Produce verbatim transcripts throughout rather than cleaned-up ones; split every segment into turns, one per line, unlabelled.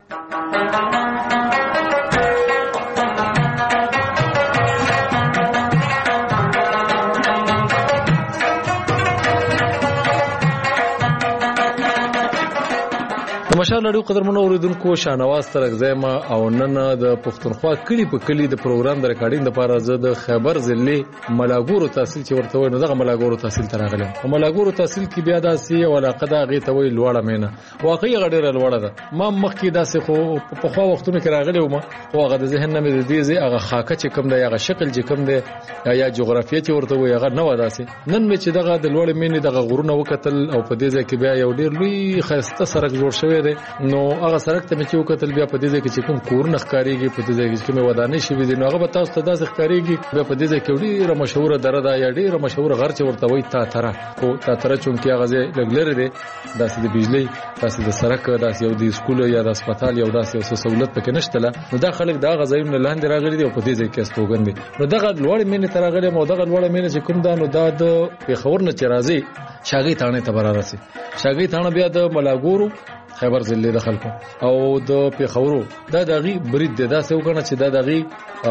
مشال لړیو قدرمنو اوریدونکو شاهنواز ترغزیما او نن د پښتونخوا کلی په کلی د پروګرام د ریکارډینګ لپاره زه د خیبر ضلع ملاګورو تحصیل چې ورته وای نو دغه ملاګورو تحصیل ته راغلم. په ملاګورو تحصیل کې بیا داسې یو علاقه ده هغې ته وایي لوړه مینه. واقعي هغه ډېره لوړه ده. ما مخکې داسې خو په پخوا وختونو کې راغلی وم خو هغه د ذهن نه مې د دې ځای هغه خاکه چې کوم دی هغه شکل چې کوم دی یا جغرافیه چې ورته وایي هغه نه وه داسې. نن مې چې دغه د لوړې مینې دغه غرونه وکتل او په دې ځای کې بیا یو ډېر لوی ښایسته سړک جوړ شوی دی. نو هغه سړک ته مې چې وکتل بیا په دې ځای کې چې کوم کورونه ښکارېږي په دې ځای کې چې کومې ودانۍ شوي دي نو هغه به تاسو ته داسې ښکارېږي. بیا په دې ځای کې ډېره مشهوره دره ده یا ډېره مشهوره غر چې ورته وایي تاتره. خو تاتره چونکې هغه ځای لږ لرې دی داسې د بجلۍ داسې د سړک داسې یو د سکول یا د هسپتال یو داسې یو څه سهولت پکې نشته له نو دا خلک د هغه ځایونو لاندې راغلي دي او په دې ځای کې استوګن دي. نو دغه لوړې مینې ته راغلی یم او دغه لوړه مینه چې کوم ده نو دا د پېښور نه چې راځي شاګۍ تاڼې ته به رارسي. شاګۍ تاڼه بیا د ملاګورو خیبر ضلع د خلکو او د پیښورو دا د هغې برید دی. داسې وګڼه چې دا د هغې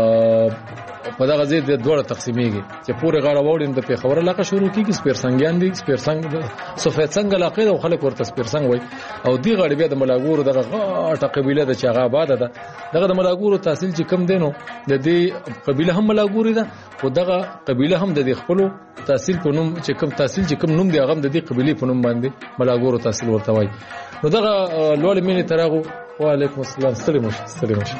په دغه ځای د دواړه تقسیمېږي چې پورې غاړه واوړي د پیښور علاقه شروع کېږي سپېرسنګیان دي سپېرسنګ سفید سنګ علاقې ده او خلک ورته سپېرسنګ وایي او دې غاړې بیا د ملاګورو دغه غاټه قبیله ده چې هغه آباده ده. دغه د ملاګورو تحصیل چې کوم دی نو د دې قبیله هم ملاګوري ده خو دغه قبیله هم د دې خپلو تحصیل په نوم چې کوم تحصیل چې کوم نوم دی هغه هم د دې قبیلې په نوم باندې ملاګورو تحصیل ورته وایي. نو دغه لوړې مینې ته راغو. وعلیکم السلام. ستړي مشه ستړي مشه.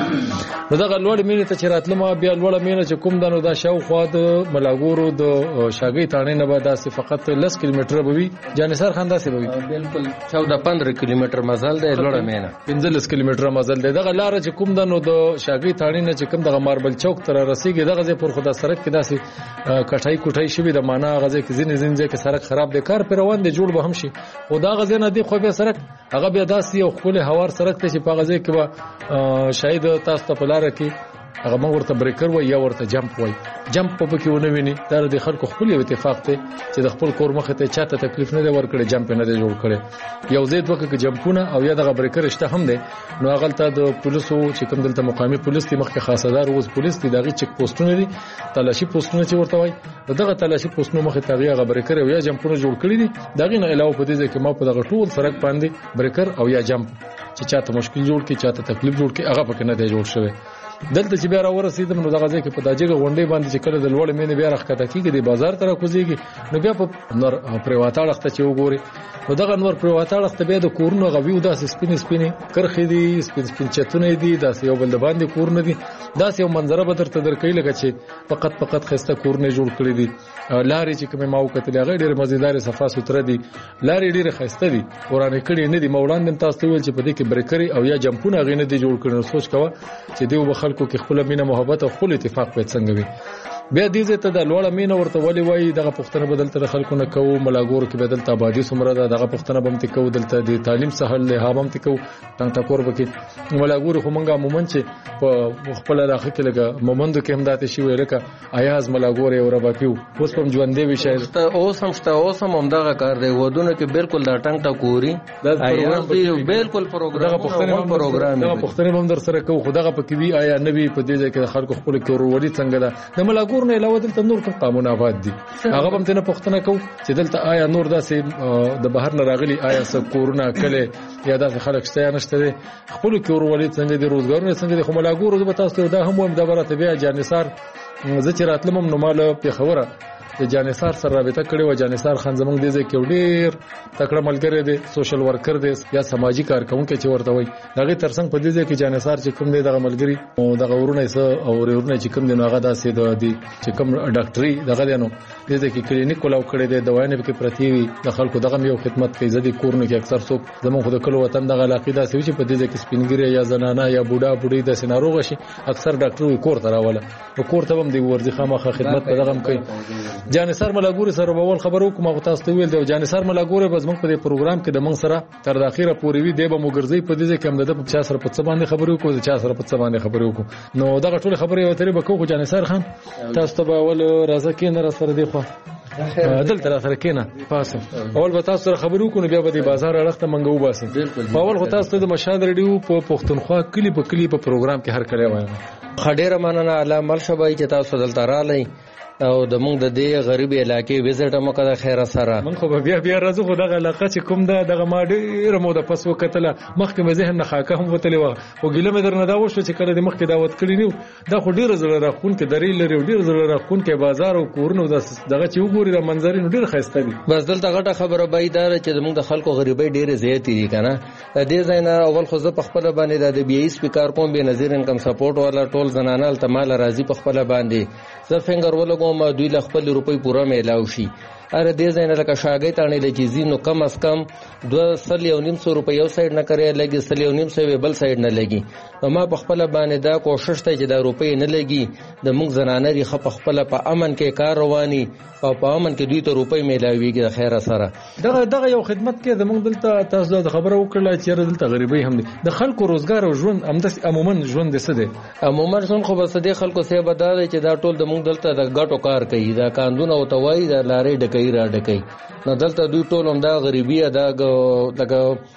نو دغه لوړې مینې ته چې راتلم بیا لوړه مینه چې کوم ده نو دا شاوخوا د ملاګورو د شاګۍ تاڼې نه به داسې فقط لس کیلومتره به وي. جانثار خان داسې به وي
بالکل چودہ پندرہ کیلومتر مزل دی لوړه مینه
پنځلس کیلومتره مزل دی. دغه لاره چې کوم ده نو د شاګۍ تاڼې نه چې کوم دغه ماربل چوک ته رارسېږي دغه ځای پر خو دا سړک کې داسې کټۍ کوټۍ شوي د معنا هغه ځای کې ځینې ځینې ځای کې سړک خراب دی کار پرې روان دی جوړ به هم شي خو د هغه ځای نه دی خو بیا سړک هغه بیا داسې یو ښکلی هوار سړک دی چې په هغه ځای کې به شاید تاسو ته په لاره کې هغه موږ ورته بریکر وایي یا ورته جمپ وایي. جمپ په پکې ونه ویني دا د خلکو خپل یو اتفاق دی چې د خپل کور مخې ته چاته تکلیف نه دی ورکړی جمپ نه دی جوړ کړی. یو ځای دوه کې جمپونه او یا دغه بریکر شته هم دی نو هغلته د پولیسو چې کوم دلته مقامي پولیس دي مخکې خاصدار اوس پولیس دي دغه چک پوسټونه دي تلاشي پوسټونه چې ورته وایي دغه تلاشي پوسټونو مخې ته هغه بریکر او یا جمپونه جوړ کړی دي. دغه نه علاوه په دې ځای کې ما په دغه ټول سړک باندې بریکر او یا جمپ چې چاته مشکل جوړ کی چاته تکلیف جوړ کی هغه پکې نه دی جوړ شوی. دلته چې بیا را ورسېدم نو دغه ځای کې په داجګه غونډۍ باندې چې کله د لوړې مینې بیا راښکته کېږي د بازار ته راکوزېږي نو بیا په نور پرېواته اړخ ته چې وګورې نو دغه نور پرېواته اړخ ته بیا د کورونو هغه ویو داسې سپینې سپینې کرښې دي سپین سپین چتونه دي داسې یو بل د باندې کورونه دي داسې یو منظره به درته درکوي لکه چې فقط فقط ښایسته کورونه جوړ کړي دي. لارې چې کومې ما وکتلې هغه ډېرې مزېدارې صفا سوتره دي لارې ډېرې ښایسته دي ورانې کړي نه دي. ما وړاندې هم تاسو ته وویل چې په دې کې بریکرې او یا جمپونه هغې نه دي جوړ کړي نو سوچ کوه چې دوی به خلکو کې خپله مینه محبت او خپل اتفاق باید څنګه وي. بیا دې ځای ته د لوړه مینه ورته ولې وایي دغه پوښتنه به دلته د خلکو نه کوو. ملاګورو کې به دلته آبادي څومره ده دغه پوښتنه به هم ترې کوو. دلته د تعلیم سهل دی هغه به هم ترې کوو. ټنګ ټکور به کې ملاګورو خو موږ عموما چې په خپل علاقه کې لکه مومندو کې هم داتې شوي لکه ایاز ملاګورې او رباپیو اوس په هم ژوندی وي شاید
اوس هم شته اوس هم همدغه کار دی ودونه کې بالکل دا ټنګ ټکوري بالکل پروګرام دغه
پوښتنې به هم در سره کوو. خو دغه پکې وي آیا نه وي په دې ځای کې د خلکو خپلو کې ورورولي څنګه ده. د ملاګورو نه علاوه دلته نور کوم قانون آباد دي هغه به هم ترې نه پوښتنه کوو چې دلته آیا نور داسې د بهر نه راغلي آیا څه کورونه کلی یا داسې خلک شته یا نشته دی خپلو کې ورورولي څنګه دي روزګارونه څنګه دي. خو ملاګورو زه به تاسو ته دا هم وایم دا به راته بیا جانثار زه چې راتلم هم نو ما له پېښوره د جانثار سره رابطه کړې وه. جانثار خان زموږ دې ځای کې یو ډېر تکړه ملګری دی سوشل ورکر دی یا سماجي کارکوونکی چې ورته وایي. د هغې تر څنګ په دې ځای کې جانثار چې کوم دی دغه ملګري دغه ورونه یې څه او ورونه چې کوم دی نو هغه داسې د دې چې کوم ډاکټري دغه دی نو دې ځای کې کلینیک کولاو کړی دی دوايانې پکې پرتې وي د خلکو دغه هم یو خدمت کوي. زه دې کورونو کې اکثر څوک زموږ خو د کلو وطن دغه علاقې داسې وي چې په دې ځای کې سپین ږیری یا زنانه یا بوډا بوډۍ داسې ناروغه شي اکثر ډاکټر وي کور ته راوله نو کور ته به هم دی ورځي خامخا خدمت په دغه هم کوي. جانثار ملاګوري سره به ول خبرو کوم هغه تاسو ته ویل دی جانثار ملاګوري به زموږ په دې پروګرام کې د موږ سره تر د اخیره پورې وي دی به مو ګرځي په دې کې هم د په چا سره په څه باندې خبرو کوو د چا سره په څه باندې خبرو کوو نو دغه ټول خبرې یو ترې به کوو. جانثار خان تاسو ته به ول راځه کې نه را سره دی خو دلته را سره کېنه پاسه اول به تاسو سره خبرو کو نو بیا به د بازار اړخ ته منګو باسي اول خو تاسو د مشاد رډیو په پښتونخوا کلی په کلی په پروګرام کې هر کله وایم
خډېره مننه الله مرشبای چې تاسو دلته رالی او د موږ د دې غریب علاقې وزټ مو کده خیره سره
من خو بیا بیا راځو خو دغه علاقه چې کوم ده دغه ما ډېر مو د پس وکتله مخکې مې ذهن نه خاکه هم وتلې و او ګیله مې درنه دا وشو چې کله د مخکې دعوت کړی نیو دا خو ډېر زړه راخون کې درې لري ډېر زړه راخون کې بازار او کورونو دغه چې وګوري د منظرې نو ډېر ښایسته دي
بس دلته غټه خبره به دا چې موږ د خلکو غریبۍ ډېرې زیاتې دي کنه د دې ځای نه اول خو زه په خپل باندې د بي ای سپیکر کوم به نظیر انکم سپورټ والا ټول زنانه التمال راضي په خپل باندې زه فنګر ولګوم دوی ل خپل روپۍ پورا میلاو شي اره دې ځای نه لکه شاګۍ تانې د چیزي نو کم از کم دوه سل یو نیم سو روپۍ یو سایډ نه کرے لګي سل یو نیم سو بل سایډ نه لګي نو ما په خپل باندې دا کوشش ته چې دا روپۍ نه لګي د موږ زنانه ری خپ خپل په امن کې کار رواني او په امن کې دوی ته روپۍ میلاويږي د خیره سره
دغه دغه یو خدمت کې د موږ دلته تاسو د خبره وکړه چې دلته غریبۍ هم دي د خلکو روزګار او ژوند امدس عموما ژوند د څه دي
عموما ژوند خو بس د خلکو سه بدل چې دا ټول د موږ دلته د ګټو کار کوي دا قانون او توای د لارې ډکې را ډکې نو دلته دوی ټول هم دا غریبي دا دغه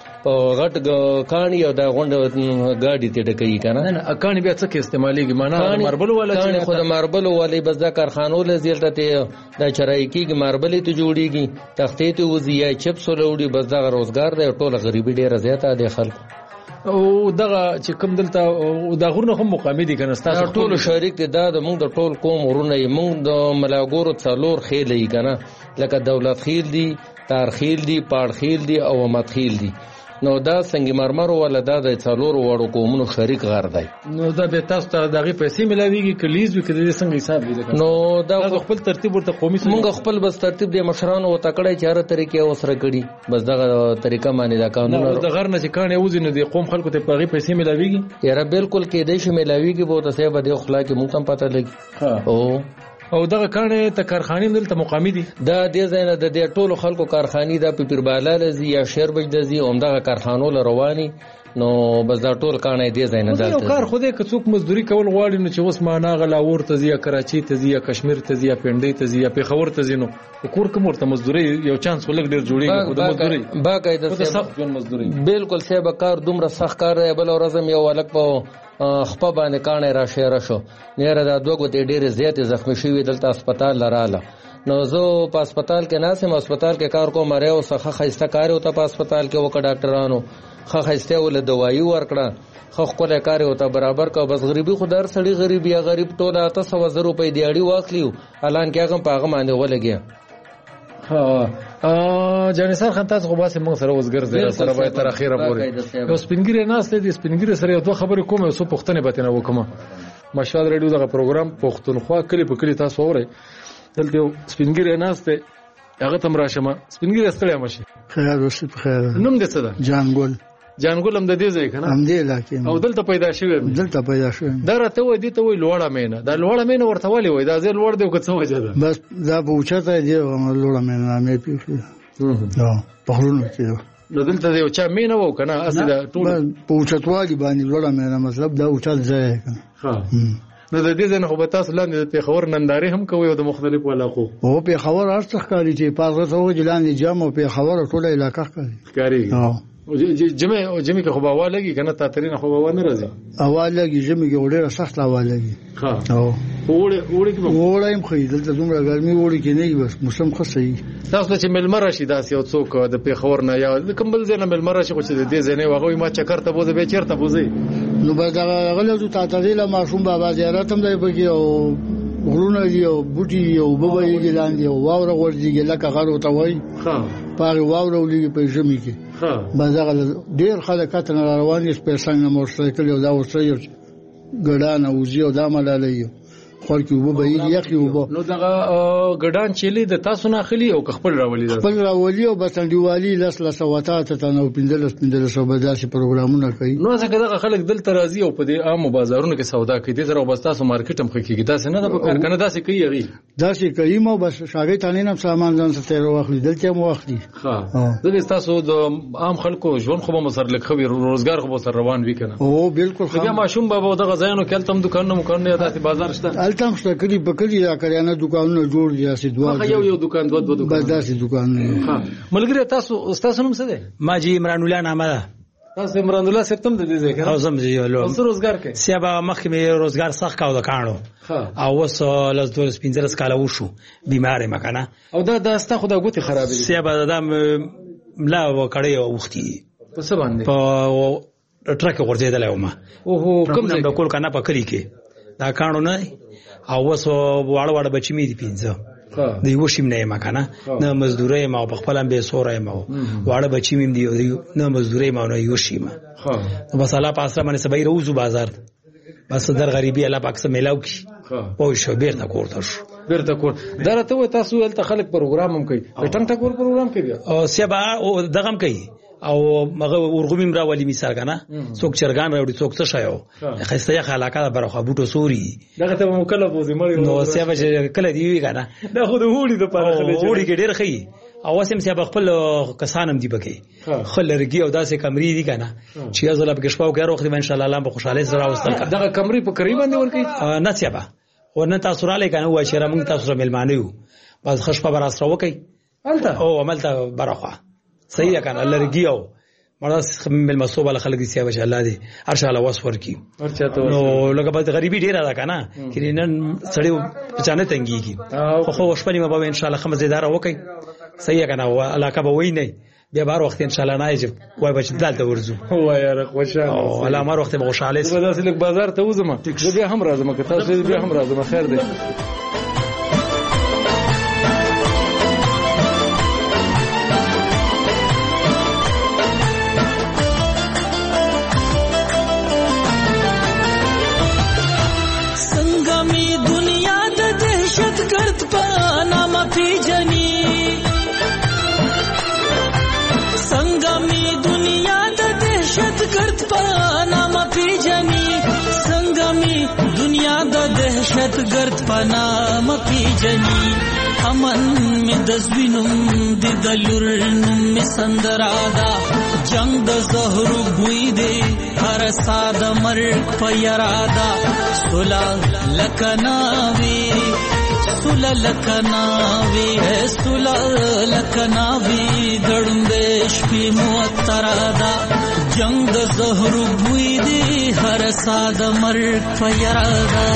غټ کانی او دا غونډه گاډي ته ډکې کنه
نه کانی بیا څه کې استعماليږي معنا ماربل ولا
چې خود ماربل ولې بس دا کارخانو له زیلته ته دا چرای کېږي ماربل ته جوړیږي تختې ته وزي یا چپس وروړي بس دا روزګار دی ټول غریبي ډیره زیاته دي خلکو
او دغه چې کوم دلته دا غورنه هم مقامي دي کنه تاسو
ټول شریک دي دا د موږ د ټول قوم ورونه موږ د ملاګورو څلور خېلې کنه لکه دولت خېل دي تار خېل دي پاړ خېل دي او مت خېل دي نو دا څنګه مرمر ولا دا د څلور وړو قومونو شریک غار دی
نو دا به تاسو ته دغه پیسې ملاويږي کلیز وکړي د څنګه حساب دي
نو دا
خپل ترتیب ورته قومي
موږ خپل بس ترتیب د مشرانو او تکړه چاره طریقې اوسره کړي بس دغه طریقه باندې دا قانون
د غر نه چې کانه وزن دي قوم خلکو ته پغي پیسې ملاويږي
یاره بالکل کې دې شي ملاويږي به تاسو به د اخلاق موږ هم پته لګي
او او دغه کانه ته کارخانې دلته مقامي دي
دا د زینه د دې ټولو خلکو کارخانې د پیرباله لزی یا شهربج دزي اومدغه کارخانو لرواني نو بس دا ټول کانه دې زینه دلته
یو کار خوده که څوک مزدوري کول غواړي نو چې اوس معنا غلاور ته زی کراچي ته زی کشمیر ته زی پنډي ته زی پیښور ته زی نو کور کوم ورته مزدوري یو چانس ولګ ډیر جوړیږي خو د مزدوري
باقاعده
سخت ژوند مزدوري
بالکل سبا کار دومره سخت کار دی بل ورځم یو ولک په خپه باندې کانه را شهره شو نیره دا دوه غوته ډېر زیات زخمی شوی دلته هسپتال لراله نو زه په هسپتال کې ناسم هسپتال کې کار کوم مره او څخه خسته کار او ته په هسپتال کې وکړه ډاکټرانو خو خسته ول دوايي ورکړه خو خپل کار او ته برابر کو بس غریبي خدار سړي غریب یا غریب ټوله تاسو وزر روپې دیاړي واخلیو اعلان کې هغه پاغه باندې ولګي
ها ا جانسار خان تاسو خو باسه موږ سره وزګر زره سره به تر اخیره پورې یو سپینګری ناشته دي سپینګری سره یو دوه خبرې کوم یو څه پښتنه به نه وکم مشال ریډیو دغه پروګرام پښتونخوا کلی په کلی تاسو اورئ دلته یو سپینګری ناشته هغه تم راشمه سپینګری ستړیا مشي
خیر اوسې په خیر
نوم دې څه ده
جانګول
جانګول هم د دې ځای کنه
هم دې علاقې
او دلته پیدا شوی
دلته پیدا شوی
دا راته وای دي ته وای لوړه مینه دا لوړه مینه ورته ولې وای دا ځل لوړ دی که څه وجه ده
بس دا په اوچته دی لوړه مینه مې پیښه نو په هرونو کې
نو دلته یو چا مینه وو کنه اصل دا ټول
په اوچتوالي باندې لوړه مینه مطلب دا اوچت ځای کنه
ها نو د دې ځنه خو به تاسو لاندې په خبر ننداري هم کوي د مختلفو علاقو
او په خبر ارڅ ښکاری چې پازه سو جلاندې جام په خبر ټوله علاقہ ښکاری
ښکاری جمع جمع که خو به اول لګي کنه تاترین خو به ونه راځي
اول لګي جمع کې وړه سخت اول لګي
ها او وړه وړه کې
وړه هم خې دلته دومره ګرمي وړه کې نه بس موسم خو صحیح
تاسو چې ملمر راشي داس یو څوک د پیښور نه یا د کمبل ځای نه ملمر راشي خو چې د دې ځای نه وغوي ما چکر ته بوزه به چیرته بوزي
نو به دا غلطو تاتریله ماشوم بابا زیارت هم دی پکې او غرونه دی او بوټي او بوبې دی لاندې او واوره ورځي لکه غرو ته وای
ها
پاره واوره ولې په ژمي کې
ها
بازار ډیر خلک کتن روان دي په څنګه موټرسایکل او دا وسره یو ګډان او زیو دا ملالې خلک وو به یخي وو
نو دغه ګډان چيلي د تاسو نه خلی او خپل راولي
خپل راولي او بسندیوالي لس لس وتات ته نو پندلس پندلس وبداسي پروګرامونه کوي
نو څنګه دغه خلک دلته راځي او په دې عام بازارونو کې سودا کوي د زره بس تاسو مارکیټ هم خکېږي داسې نه د کار کنه داسې کوي غي
داسې کوي مو بس شاګې تانه نه سامان ځان ستې واخلي دلته مو واخلي
ها دغه تاسو د عام خلکو ژوند خو به مسر لک خو روزګار خو به سر روان وي کنه
او بالکل
خو بیا ماشوم بابا دغه ځایونو کې تم دکان نه مکان نه داسې بازار شته
الته هم کلی په کلی دا کریانه دکانونه جوړ دي اسې دوه
یو یو دکان دوه دوه دکان
بس داسې دکانونه.
ها ملګری تاسو تاسو نوم څه دی؟
ما جی عمران الله نامه ده.
تاسو عمران الله صاحب تم د دې ځای کې
او زم جی ولو
تاسو روزګار کوي؟
سیابا مخکې مې روزګار سخت کاوه د کانو او اوس لاس دوه سپینځلس کاله وشو بیمار یم کنه
او دا د استا خو د ګوتې خرابې دي
سیابا د ملا وکړې وختي
په څه باندې
په ټرک ورځېدل ما
اوه کوم ځای
د کول کنه په کلی کې دا کانو نه او اوس واړه واړه بچی مې دي پینځه د یو شیم نه ما کنه نه مزدوري ما په خپل به سورای ما واړه بچی مې دي نه مزدوري ما نه یو شیم ها بس الله پاسه باندې سبای روزو بازار بس در غریبی الله پاک سره ملاو کی او شو بیرته کوړته شو
بیرته کور دا راته تاسو ولته خلک پروګرام هم کوي ټنګ ټکور پروګرام کوي
او سیبا او دغم کوي او مغه ورغومیم را ولی مثال کنه څوک چرګان راوړي څوک څه شایو خسته یې خلاقه برخه بوټو سوري
دغه ته مکلف وځي مړ
نو سیبا چې کله دی وی کنه
دا خو د وړي د پاره خلک
وړي کې ډیر خي او وسم سیبا خپل کسانم دی بکی خلرګي او داسې کمرې دي کنه چې ازله به شپاو کې روخ دی ان شاء الله الله په خوشاله سره واستل
دغه کمرې په قریب باندې ورکی
نه سیبا ورنه تاسو را لګنه وای چې را موږ تاسو را ملمانه یو بس خش په براس را وکی
انت
او عملته برخه صحیح کنه لرګي او مرز مل مسوبه له خلک دي سیبا چې الله دې ارشا الله وس ورکی نو لکه په غریبي ډیره ده کنه کله نن سړی بچانه تنګيږي خو خو شپنی مبا ان شاء الله خمسه دار وکی صحیح کنه علاقه به وای نه بیا بار وخت ان شاء الله نه یې وای بچ دلته ورزو
وای یار خوشاله
او الله مر وخت به خوشاله
سي بس لک بازار ته وزم بیا هم راځم که تاسو بیا هم راځم خیر دی
दहशत गर्द पनाम पी जनी अमन में दसबिनुम दिदलुरनुम में संदरादा जंग द जहरु बुई दे हर साद मर्क पयरादा सुला लकनावी सुला लकनावी है सुला लकनावी दड़ुंदेश पी मुअत्तरादा जंग द जहरु बुई दे हर साद मर्क पयरादा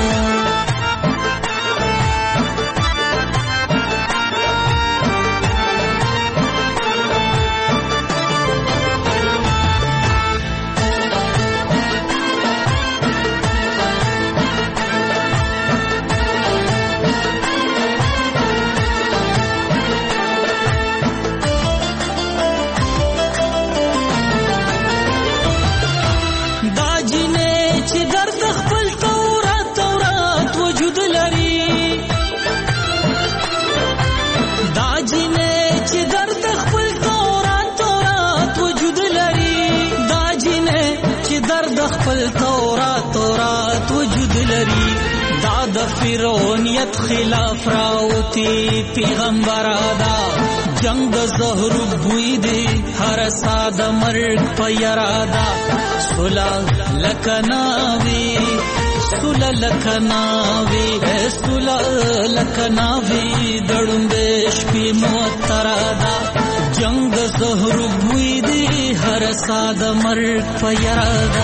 फिरौनियत खिलाफ रावती पैगंबरादा जंग जहर बुई दे हर साद मर्ग पयरादा सुला लकनावी सुला लकनावी है सुला लकनावी दड़ुंदेश पी मुअत्तरादा जंग जहर बुई दे हर साद मर्ग पयरादा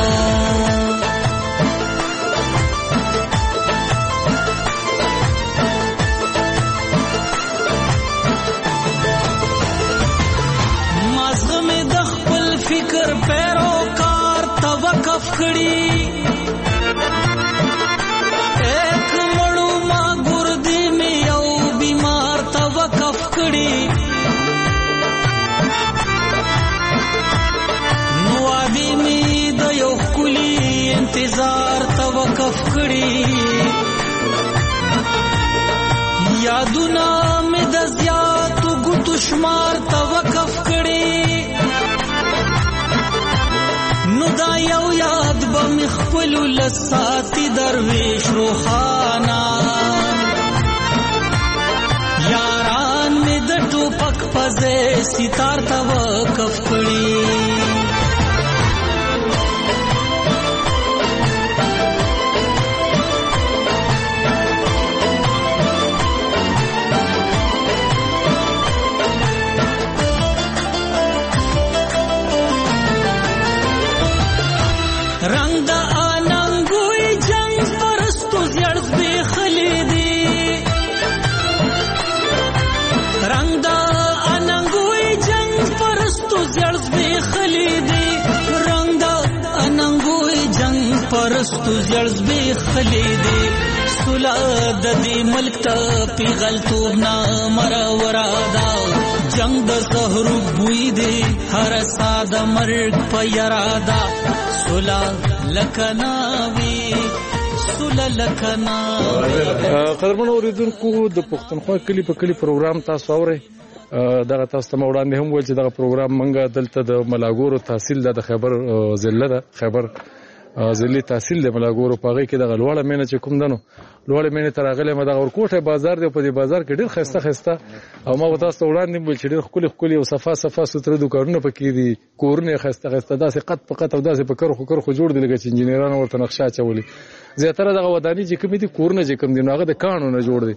फिकर पैरोकार तवकफ कड़ी एक मड़ू मां गुर्दी में यौ बीमार तवकफ कड़ी नुआदी में दयो कुली इंतजार तवकफ कड़ी यादुना में दजियात गुतुशमार तवकफ कड़ी दा یو یاد بم خپل لساتی درویش روحانا یاران می د ټوپک پزې ستار تا وقف کړی رنگ د اننګوي جنگ پرستو زړ زبېښلې دي رنگ د اننګوي جنگ پرستو زړ زبېښلې دي رنگ د اننګوي جنگ پرستو زړ زبېښلې دي سولا د دې ملک ته پیغلتوب نه مرورا دا جنگ د زهرو بوی دی هر ساده مرګ په یرادا سولا لکناوي سولا لکناوي.
قدرمن اوریدونکو د پښتونخوا کلی په کلی پروګرام تاسو اورئ. دغه تاسو ته وړاندې هم ویل چې دغه پروګرام منګه دلته د ملاګورو تحصیل د خیبر ضلع ده خیبر ضلعي تحصیل د ملاګورو په هغې کې دغه لوړه مینه چې کوم ده نو لوړې مینې ته راغلی یم. دغه ورکوټی بازار دی او په دې بازار کې ډېر ښایسته ښایسته او ما به تاسو ته وړاندې هم ویل چې ډېر ښکلي ښکلي او صفا صفا سوتره دوکانونه پکې دي کورونه یې ښایسته ښایسته داسې قط په قط او داسې په کرخو کرخو جوړ دي لکه چې انجینرانو ورته نقشه اچولي. زیاتره دغه ودانۍ چې کومې دي کورونه چې کوم دي نو هغه د کاڼو نه جوړ دي.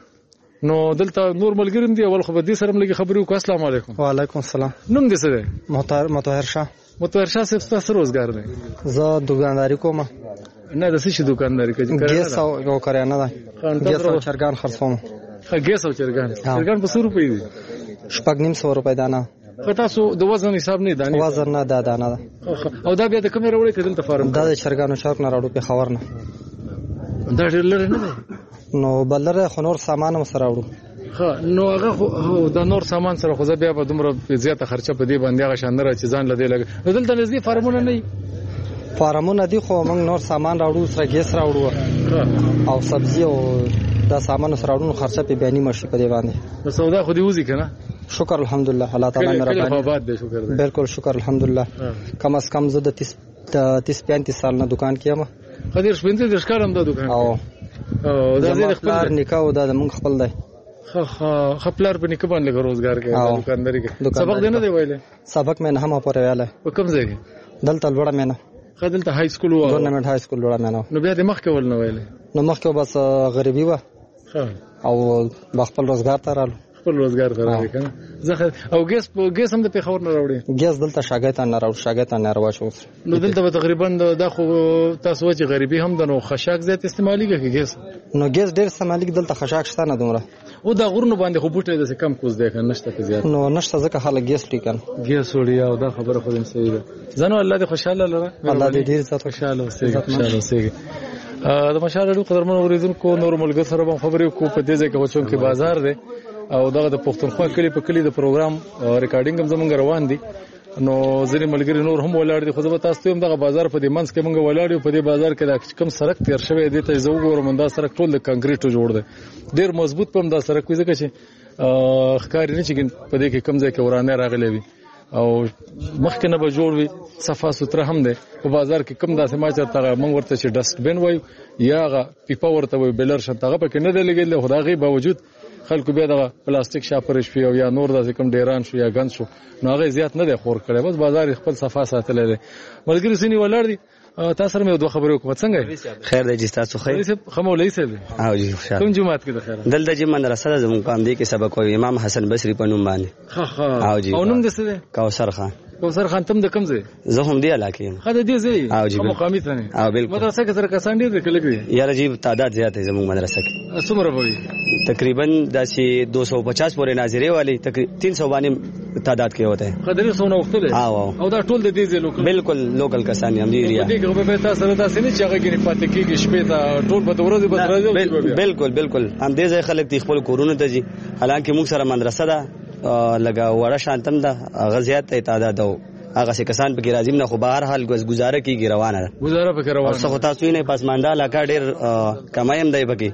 نو دلته نور ملګري هم دي اول خو به دې سره هم لږې خبرې وکړو. السلام علیکم.
وعلیکم السلام.
نوم دې څه دی؟
مطهر شاه.
مطهر شاه صاحب ستاسو روزګار دی؟
زه دوکانداري کوم.
نه د څه شي دوکانداري کوي؟
ګیس او کریانه ده. ګیس او چرګان خرڅوم.
ښه ګیس او چرګان چرګان په څو روپۍ دي؟
شپږ نیم سوه روپۍ دانه.
خو تاسو د وزن حساب نه دانې؟
وزن نه دا دانه ده.
او دا بیا د کومې راوړئ که دلته فارم؟
دا د چرګانو چرګ نه راوړو پېښور نه.
دا ډېر لرې نه دی؟
نو بل لرې خو نور سامان هم سره راوړو.
ښه نو هغه خو د نور سامان سره خو زه بیا به دومره زیاته خرچه په دې باندې هغه شان نه را چې ځان له دې لګ نو دلته نږدې فارمونه نه وي؟
فارمونه دي خو موږ نور سامان راوړو سره ګیس راوړو او سبزي او دا سامان سره راوړو خرچه په بیانې مشي په دې باندې.
نو سودا خو دې وځي که نه؟
شکر الحمدلله الله تعالی مهرباني.
آباد دی شکر دی.
بالکل شکر الحمدلله. کم از کم زه د تیس پینتیس سال نه دکان کې یم.
ښه دېرش پنځه دېرش کال هم دا دکان؟
او
دا
زما پلار نیکه او دا د موږ خپل دی.
ښه ښه ښه پلار په نیکه باندې لږ روزګار کوي دوکانداري کوي. سبق دې نه دی ویلی؟
سبق مې نه هم پورې ویلی.
په کوم ځای کې؟
دلته لوړه مې نه.
ښه دلته های سکول و؟
ګورنمنټ های سکول لوړه مې نه.
نو بیا دې مخکې ول نه ویلی؟
نو مخکې بس غریبي وه او به خپل روزګار ته رالو.
خپل روزګار ته راغی که نه؟ زه او ګیس ګیس هم د پېښور نه راوړې؟
ګیس دلته شاګیتان نه راوړو شاګیتان نه راواچوو.
نو دلته به تقریبا دا خو تاسو وایي چې غریبي هم ده نو خشاک زیات استعمالېږي که ګیس؟
نو ګیس ډېر استعمالېږي دلته خشاک شته نه دومره.
او دا غرونو باندې خو بوټی داسې کم کوز دی که نشته که زیات؟
نو نشته ځکه خلک ګیس وړي که نه.
ګیس وړي او دا خبره خو دې صحیح ده. ځه نو الله دې خوشحاله لره.
الله دې ډېر زیات
خوشحاله اوسېږي خوشحاله اوسېږي. د مشال اډو قدرمن اورېدونکو نورو ملګرو سره به خبرې وکړو په دې ځای کې چونکې بازار دی او دغه د پښتونخوا کلی په کلی د پروګرام ریکارډینګ هم زمونږ روان دي. نو ځینې ملګري نور هم ولاړ دي خو زه به تاسو ته هم دغه بازار په دې منځ کې مونږ ولاړ یو. په دې بازار کې دا کوم سړک تېر شوی دی ته زه وګورم دا سړک ټول د کانکریټو جوړ دی. ډېر مضبوط په هم دا سړک وي ځکه چې ښکاري نه چې په دې کې کوم ځای کې ورانۍ راغلی وي او مخکې نه به جوړ وي صفا سوتره هم دی. په بازار کې کوم داسې ما چېرته هغه موږ ورته چې ډسټبین وایو یا هغه پیپه ورته وایو بیلر شنت هغه پکې نه دی لګېدلی خو د هغې باوجود خلکو بیا دغه پلاستیک شاپرې شوي او یا نور داسې کوم ډیران شو یا ګند شو نو هغه زیات نه دی خور کړی بس بازار خپل صفا ساتلی دی. ملګري ځینې ولاړ دي تاسو سره مې دوه خبرې وکړم. څنګه
خیر دی جی تاسو خیر؟
ښه مولوي صاحب دی.
او جی خوشحال.
کوم جومات کې د خیر؟
دلته چې مدرسه ده زموږ په همدې کې سبق وایو امام حسن بصري په نوم باندې.
ښه ښه
او جی
او نوم دې څه دی؟
کوثر خان.
کوثر خان تم د کوم ځای؟
زه هم دې علاقې یم.
ښه د دې ځای؟
او جی
مقامي ته نه؟
او بالکل.
مدرسه کې سره کسان ډېر دي که لږ دي؟
یاره جی تعداد زیات دی زموږ مدرسه کې.
څومره به وي؟
تقریبا داسې دو سو پچاس پورې ناظرې والی تین سو باندې تعداد کې ہوتا ہے.
ښه درې سو نه وختلی؟
او
او دا ټول د دې ځای لوکل؟
بالکل لوکل کسان یم دې ایریا.
په دې کې خو به تاسو سره داسې نه چې هغه ګینې پاتې کېږي شپې ته ټول به د ورځې بس راځي؟
بالکل بالکل همدې ځای خلک دي خپل کورونو ته ځي. حالانکه موږ سره مدرسه ده لږه وړه شانتم ده هغه زیات دی تعداد او هغه څه کسان پکې راځي نه خو به هر حال ګزاره کېږي روانه ده
ګزاره پکې روانه
ده. خو تاسو یې نه پسمانده علاقه ډېر کمای هم دی پکې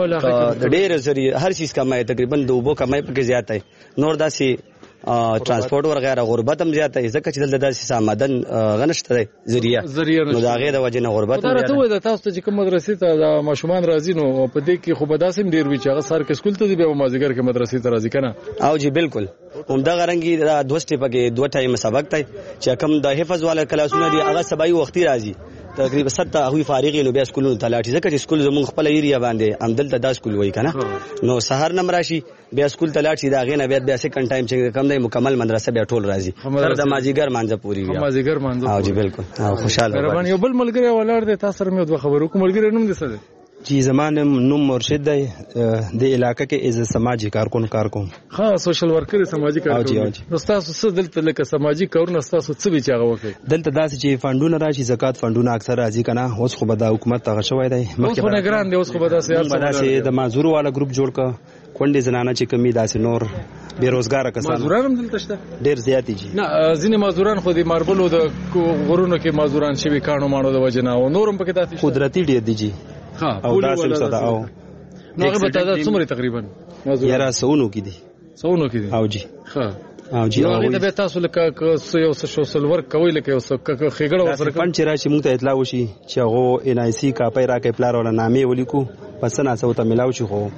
د ډېر زری هر چیز کمای تقریبا د اوبو کمای پکې زیات دی. نور داسې ترانسپورت وغیرہ غربت هم زیاته ځکه چې دلته داسې سامدن غنشته دی ذریعہ نو د هغې د وجې نه غربت هم
زیاته. ته وایي تاسو ته چې کوم مدرسې ته د ماشومان راځي نو په دې کې خو به داسې هم ډېر وي چې هغه سهار کې سکول ته ځي بیا به مازدیګر کې مدرسې ته راځي که نه؟
او جی بالکل همدغه رنګې دا دوه سټیپه کې دوه ټایمه سبق دی چې کوم د حفظ والا کلاسونه دي هغه سبایي وختي راځي تقریبا ست هغه فارغ نو بیا سکولونو ته لاړ شي ځکه چې سکول زموږ خپل ایریا باندې همدلته دا سکول وای کنه نو سحر نم راشي بیا سکول ته لاړ شي دا غینه بیا بیا سیکنډ ټایم چې کم دی مکمل مدرسه بیا ټول راځي تر د مازیګر مانځه پوری بیا
مازیګر مانځه
او جی بالکل او خوشاله
مهربان یو بل ملګری ولاړ دی تاسو سره مې دوه خبرو کوم ملګری نوم دې څه دی
جی زمان نوم مرشد دی د علاقې کې از سماجی کارکون کار کوم
ها سوشل ورکر سماجی کارکون نو تاسو څه دلته لکه سماجی کارونه تاسو څه به چاغه وکړي
دلته داسې چې فندونه راشي زکات فندونه اکثر راځي کنه اوس خو به د حکومت تغه شوی دی
مخکې خو نه ګران دی اوس خو به
داسې د معذور والا ګروپ جوړ کا کونډې زنانه چې کمی داسې نور بیروزګار کسان
معذوران هم دلته شته
ډیر زیات دي
نه ځینې معذوران خو د ماربلو د غرونو کې معذوران شوی کانو مانو د وجنه او نورم پکې داسې
قدرتي ډیر دي جی
ها
او داسې صدا او
نو هغه به تعداد څومره تقریبا
یاره سونو کې دي
سونو کې دي
او جی
ها
او جی
هغه د به تاسو لکه یو څه سوشل ورک کوي لکه یو څه خېګړه وسره
پنځ راشي موږ ته اطلاع وشي چې هغه ان آی سی کاپی راکې پلار ولا نامې ولیکو پس نه څه ته ملاو شي خو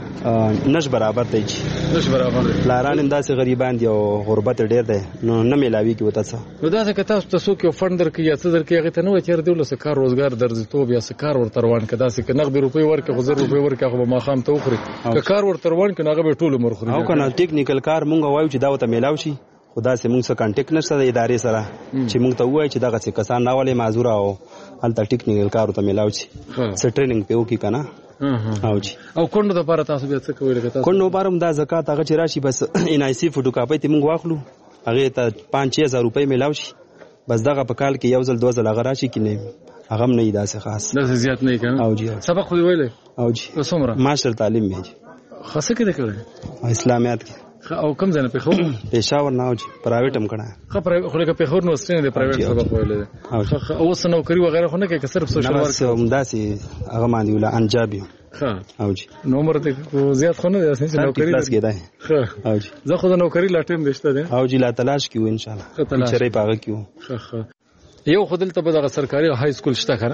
نش برابر دی
نش برابر دی
پلاران انداسې غریبان دي او غربت ډیر دی نو نه ملاوي کې وته څه
نو دا څه تاسو تاسو کې فند درکې یا څه درکې هغه ته نو چیر دی ولسه کار روزګار درځتوب یا څه کار ورته روان کدا څه نغد روپی ورکه غزر روپی ورکه خو ما خام ته وخري که کار ورته روان کنه هغه به ټول عمر خوري
او کنه ټیکنیکل کار مونږ وایو چې دا وته ملاوي شي خدا سه مونږ سره کانټیکټ نشته د ادارې سره چې مونږ ته وایي چې دغه څه کسان راولې معذور او هلته ټیکنیکل کار ته ملاوي شي څه ټریننګ په وکی کنه او جی
او کونډو د لپاره تاسو بیا څه کوئ لکه تاسو
کونډو لپاره دا زکات هغه چې راشي بس ان آی سی فوټو کاپي ته موږ واخلو هغه ته پانچ هزار روپۍ ملاوي شي بس دغه په کال کې یو ځل دوه ځل هغه راشي کې نه هغه هم نه داسې خاص
داسې زیات نه کنه
او جی
سبق خو ویلې
او جی
څومره
ماستر تعلیم می جی
خاصه کې کړی
اسلامیات کې
او کم ځنه په خو
پېښور نه او جی پرایویټ هم کړه
خو خو لکه په خور نو ستنه د پرایویټ سبق ویلې او اوس نوکری وغیرہ خو نه کې صرف سوشل ورک
هم داسې هغه باندې ولا انجابي
ها
او جی
نو عمر ته زیات خو نه دی چې نوکری
لاس کېدای
ها او جی زه خو د نوکری لاټیم دشته دی
او جی لا تلاش کیو ان شاء الله چرې پاغه کیو
ها یو خدل ته به د سرکاري های سکول شته کنه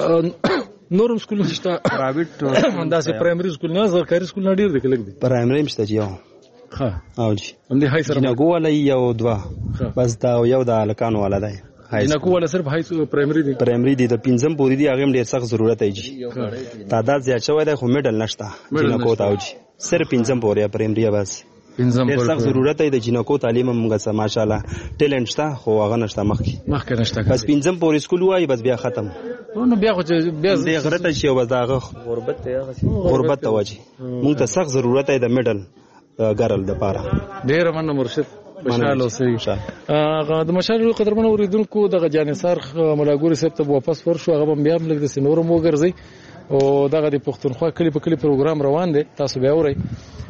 نورم سکول شته
پرایویټ
انداسه پرایمري سکول نه سرکاري سکول نه ډیر دی کلک دی
پرایمري مشته جیو
ها
او جی
هم دې های سره
نه ګوله یو دوا بس دا یو د الکانو والا دی
نه کوله صرف های پرایمري دی
پرایمري دی د پنځم پوری دی هغه ډیر سخت ضرورت دی جی تعداد زیات شوی دی خو میډل نشته جنکو ته او جی صرف پنځم پوری پرایمري بس
پنځم
پوری سخت ضرورت دی د جنکو تعلیم موږ سره ماشاءالله ټیلنټ شته خو هغه نشته مخکې
مخکې نشته
بس پنځم پوری سکول وای بس بیا ختم
نو بیا خو بیا
دې غرته شی بس دا غربت ته غربت ته وجه موږ ته سخت ضرورت دی د میډل ګرل د پاره
ډیر مننه مرشد مشال اوسې هغه د مشال قدرمن اوریدونکو د جانثار ملاګوري صاحب ته واپس ورشو هغه بیا هم لګ د سنور مو ګرځي او دغه د پښتونخوا کلی په کلی پروګرام روان دی تاسو بیا اورئ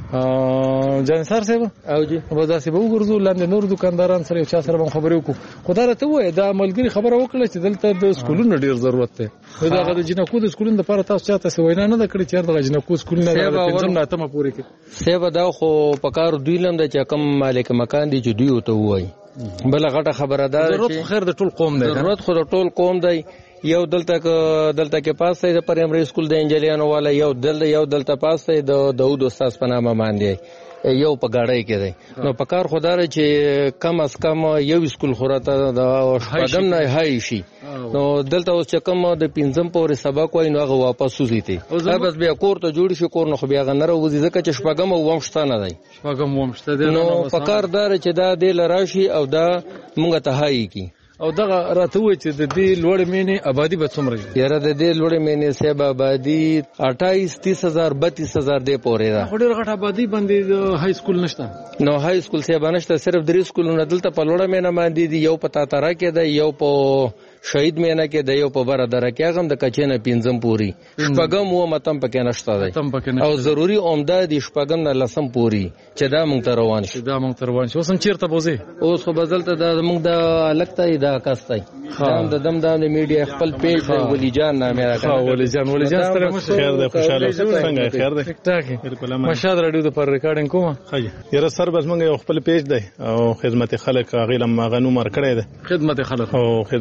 جانثار صاحب
او جی
په داسې به وګرځو لاندې نور دکانداران سره چا سره خبرې وکړو خدای ته وای دا ملګری خبره وکړه چې دلته د سکولونو ډیر ضرورت دی دا د جنکو د سکولونو لپاره تاسو چاته څه وینا نه کړی چې د جنکو سکولونو د پنځم نه اتمه پورې کې
سیب دا خو په کار دوی لم د چا کم مالک مکان دی چې دوی وته وای بل غټه خبردار
ضرورت خیر د ټول قوم دی
ضرورت خو د ټول قوم دی یو دلته دلته کې پاس دی د پرایمري سکول د انجلیانو والا یو دلته یو دلته پاس دی د داود استاد په نامه باندې یو په گاډۍ کې دی نو په کار خدای چې کم از کم یو سکول خوراته د شپږم نه هاي شي نو دلته اوس چې کم د پنځم پورې سبق وای نو هغه واپس وزيته بس بیا کور ته جوړ شي کور نو خو بیا غنره وزي ځکه چې شپږم او ومشته نه دی
شپږم ومشته دی
نو په کار دار چې دا د لراشي او دا مونږ ته هاي کی
او دغه راته وای چې د دې لوړ مینې آبادی به څومره وي
یاره د دې لوړ مینې سیب آبادی اٹھائیس تیس هزار بتیس هزار دی پورې دا
ډېر غټ آبادی باندې های سکول نشته
نو های سکول سیب نشته صرف درې سکولونه دلته په لوړ مینه باندې دی یو په تاتره کې دی یو په شهید مینه کې دی یو په بره دره کې هغه د کچینه پنځم پوری شپږم و متم پکې نشته دی او ضروری عمده دی شپږم نه لسم پوری چې دا مونږ ته روان شي
دا مونږ ته روان شي اوس هم چیرته بوزي
اوس خو بدلته دا مونږ د الکته دا کاستای دم د دم د میډیا خپل پیج دی ولی جان نامه راکړه
ها ولی جان ولی جان سره مشه
خیر ده خوشاله څنګه خیر ده
ټیک ټاک مشاد رادیو د پر ریکارډینګ کوم
خاجه یره سر بس مونږ یو خپل پیج دی او خدمت خلک غیلم غنو مر کړی ده
خدمت خلک
او خدمت خلک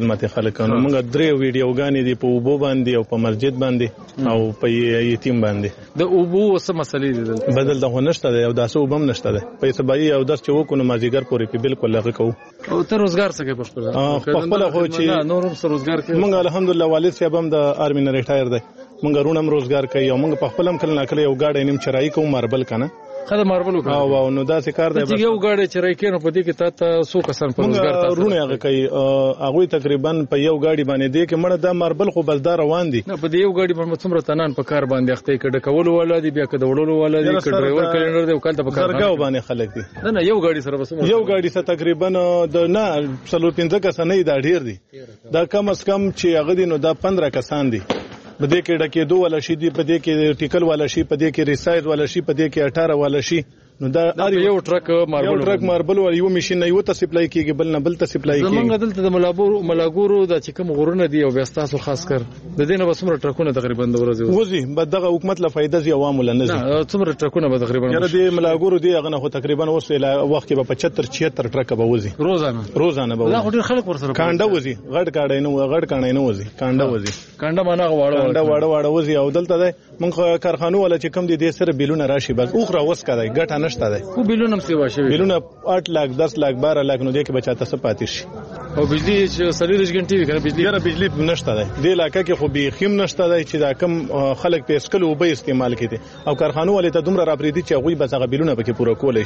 خلک نو موږ درې ویډیوګانې دي په اوبو باندې او په مسجد باندې او په یتیم باندې
د اوبو وسه مسلې دي
بدل د هنشته دی او داسو وبم نشته دی په سبای او درس چې وکړو مازیګر پورې کې بالکل لغه کوو
او ته روزګار څه کوي په خپل
په خپل خو چې
نورم سره روزګار کوي
موږ الحمدلله والد صاحب هم د آرمي نه ریټایر دی موږ رونم روزګار کوي او موږ په خپل هم کله ناکله یو گاډي نیم چرای کوم ماربل کنه
خدای ماربل وکړه
او نو دا څه کار دی
چې یو گاډي چرای کینو په دې کې تا ته څو کسان په روزګار تاسو
رونه هغه کوي هغه تقریبا په یو گاډي باندې دی کې مړه دا ماربل خو بس دا روان دي
نه په دې یو گاډي باندې څومره تنان په کار باندې اخته کډه کول ولادي بیا کډه وړول ولادي کډه ډرایور کلندر دی وکړه په کار
سرګاو باندې خلک دي
نه نه یو گاډي سره بس
یو گاډي سره تقریبا د نه څلور پنځه کسان نه دا ډیر دي دا کم از کم چې هغه دي نو دا پندرہ کسان دي په دې کې ډکه دوه ولا شي دي په دې کې ټیکل ولا شي په دې کې ریسایز ولا شي په دې کې اٹھارہ ولا شي نو دا
یو ټرک ماربل
یو ټرک ماربل او یو ماشين نه یو ته سپلای کیږي بل نه بل ته سپلای کیږي
زمونږ دلته د ملابورو ملاګورو د چې کوم غرونه دي او بیاستاسو خاص کر د دې نه بسمره ټرکونه تقریبا د ورځې
وځي بد دغه حکومت له فائدہ زی عوام ول نه زی
څومره ټرکونه به تقریبا
یاره د ملاګورو دی هغه نه تقریبا اوس وخت کې به پچهتر چھیاتر ټرک به وځي
روزانه
روزانه به
دا ډیر خلک ورسره
کانډه وځي غړ کاډای نه غړ کانډای نه وځي کانډه وځي
کانډه معنا واړه
کانډه واړه واړه وځي او دلته ده مونږ کارخانو ولا چې کم دي د سره بیلونه راشي بس اوخره وس کړای ګټه نشته ده
خو بیلونه هم سیوا شوی
بیلونه آٹھ لاکھ دس لاکھ بارہ لاکھ نو دې کې بچاته څه پاتې شي
او بجلی چې سلیریش غنټي وي کنه بجلی
یاره بجلی نشته ده د علاقې کې خو به خیم نشته ده چې دا کم خلک په اسکل او به استعمال کړي او کارخانو ولې ته دومره راپریدي چې هغه به څنګه بیلونه پکې پوره کول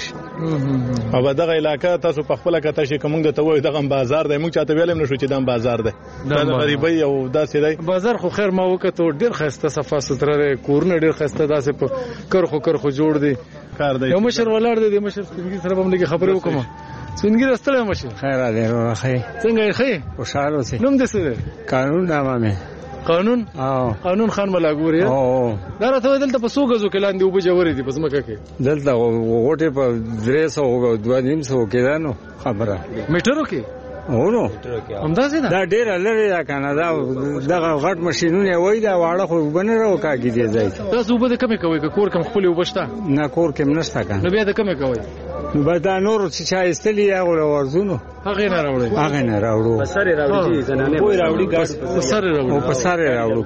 شي او دغه علاقې تاسو په خپل کته شي کوم د ته وای دغه بازار دی موږ چاته ویلم نشو چې دا بازار دی دا غریبي او داسې دی
بازار خو خیر ما وکړو ډیر خسته صفه ستره کورونه ډیر خسته داسې په کر خو کر خو جوړ دی
کار دی
یو مشر ولر دی د مشر څنګه سره به موږ خبرې وکړو څنګه راستله مشر
خیر دی ورو خیر
څنګه خیر
خوشاله اوسې
نوم دې څه
قانون نامه مې
قانون
او
قانون خان ملاګوري
او
دا راته دلته په سوګه زو کلاندې وب جوړې دي پس مکه کې
دلته غوټه په درې سو او دوه نیم سو کې دا نو خبره
میټرو کې
اونو
همداسې ده
دا ډېر لري دا کنه دا دغه غټ ماشينونه وای دا واړه خو بنه راو کاږي دی ځای
تاسو به کمې کوي کور کم خپل وبشتا
نه کور کم نشته کنه
نو بیا د کمې کوي
نو به دا نور چې چا استلی هغه ورزونو
هغه نه راوړي
هغه نه راوړو
په سره راوړي زنانه
کوی راوړي ګاز
په سره راوړي
او په سره راوړو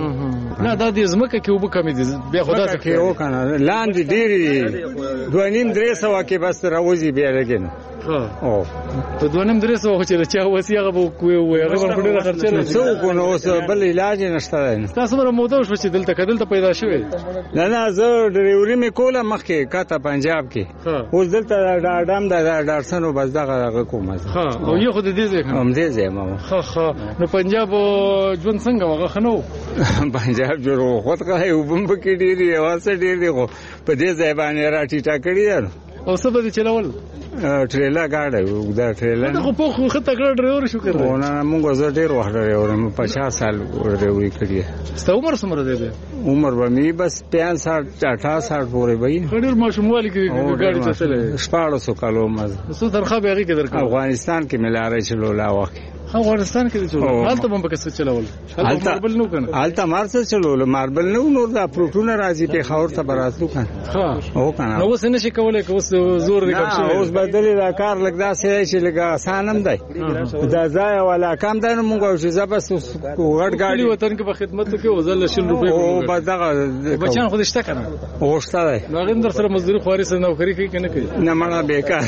نه دا د زمکه کې وب کمې دي بیا خدا څخه
کې و کنه لاندې ډېری دوه نیم درې سو کې بس راوځي بیا لګین
او په دوه نیم درې سو چې چا وسیغه به کوی وي هغه په ډېر خرچه نه
څو کو نو اوس بل علاج نشته
تاسو مره موده شو چې دلته کدل ته پیدا شوی
نه نه زه ډریوري می کوله مخکې کاته پنجاب کې اوس دلته دا اډم دا ډارسنو بس دغه کومه
ها او یو خو دې دې
هم دې زه ما
ها ها نو پنجاب ژوند څنګه وغه خنو
پنجاب جوړو خود کوي وبم پکې ډېری واسه ډېری خو په دې ځای باندې راټیټا کړی
او څه به چلول
ټریلا گاډي دا ټریلا
خو په خو خطه کړ ډرایور شو کړو
ونه موږ زه ډیر وخت ډرایور مې پچاس سال ډرایوري کړی
ستا عمر څومره دی
عمر به مې بس پنځه اٹھاسٹھ پورې وای
ډیر ماشوموالي کې ګاډي چلولې
شپږ سو کالو مز
څو ترخه به کې درکړ
افغانستان کې ملاره چلولا وخت
افغانستان کې چلول حالته هم پکې چلول
حالته ماربل نو کنه حالته مارسه چلول ماربل نو نور دا پروتون راځي په خاور ته براتلو کنه
ها
او کنه
نو وسنه شي کولای که اوس زور دې کم شي
اوس بدلې دا کار لګ دا سې شي لګ آسانم دی دا ځای ولا کم دی نو موږ چې زبس غړ ګاډي
وطن کې په خدمت کې وزل شل روپے
او بدغه
بچان خو دې شته کنه
او شته دی
نو غیم در سره مزدوري خواري سره نوکری کوي کنه کوي
نه مړه بیکار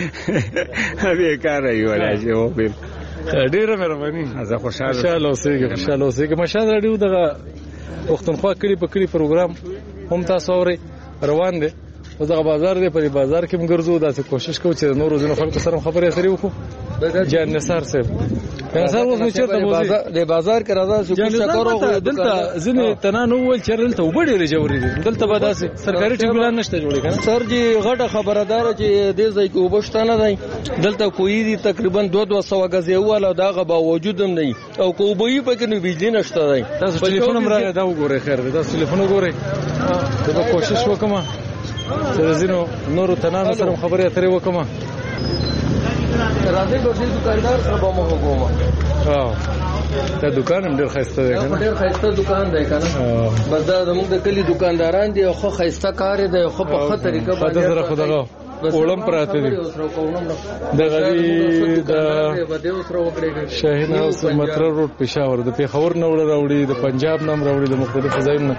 بیکار ای ولا چې او په
ډیره مهرباني
زه خوشاله
خوشاله اوسېږم خوشاله اوسېږم مشال راډیو دغه پښتونخوا کلی په کلی پروګرام هم تاسو اوري روان دي او دغه بازار دی په بازار کې موږ ګرځو دا څه کوشش کوو چې نور ورځې خلکو سره خبرې اترې وکړو جان نثار صاحب نثار اوس نو چیرته موزي
د بازار کې راځه چې کوم څه کارو
دلته ځنې تنانو ول چې دلته وبډې جوړې دي دلته به داسې سرکاري ټیبلان نشته جوړې کنه
سر جی غټه خبردار چې دې ځای کې وبشتانه دی دلته کوی دي تقریبا دوه دوه سو غزي والا دغه باوجود هم نه او کوبوي پکې نو بجلی نشته دی
تاسو ټلیفون هم راغی دا وګورئ خیر دی تاسو ټلیفون وګورئ دا کوشش وکم چې زینو نور تنانو سره خبرې اترې وکم
راځي د دې دکاندار سره به مو وګورم
ها دا دکان هم ډېر خسته دی
کنه ډېر خسته دکان دی کنه بس دا زموږ د کلی دکانداران دي خو خسته کار دی خو په خطر طریقه
باندې سره خدغه اولم پراته دي د غوی د شاهین هاوس مترا روډ پېښور د پېښور نه وړه راوړي د پنجاب نه راوړي د مختلفو ځایونو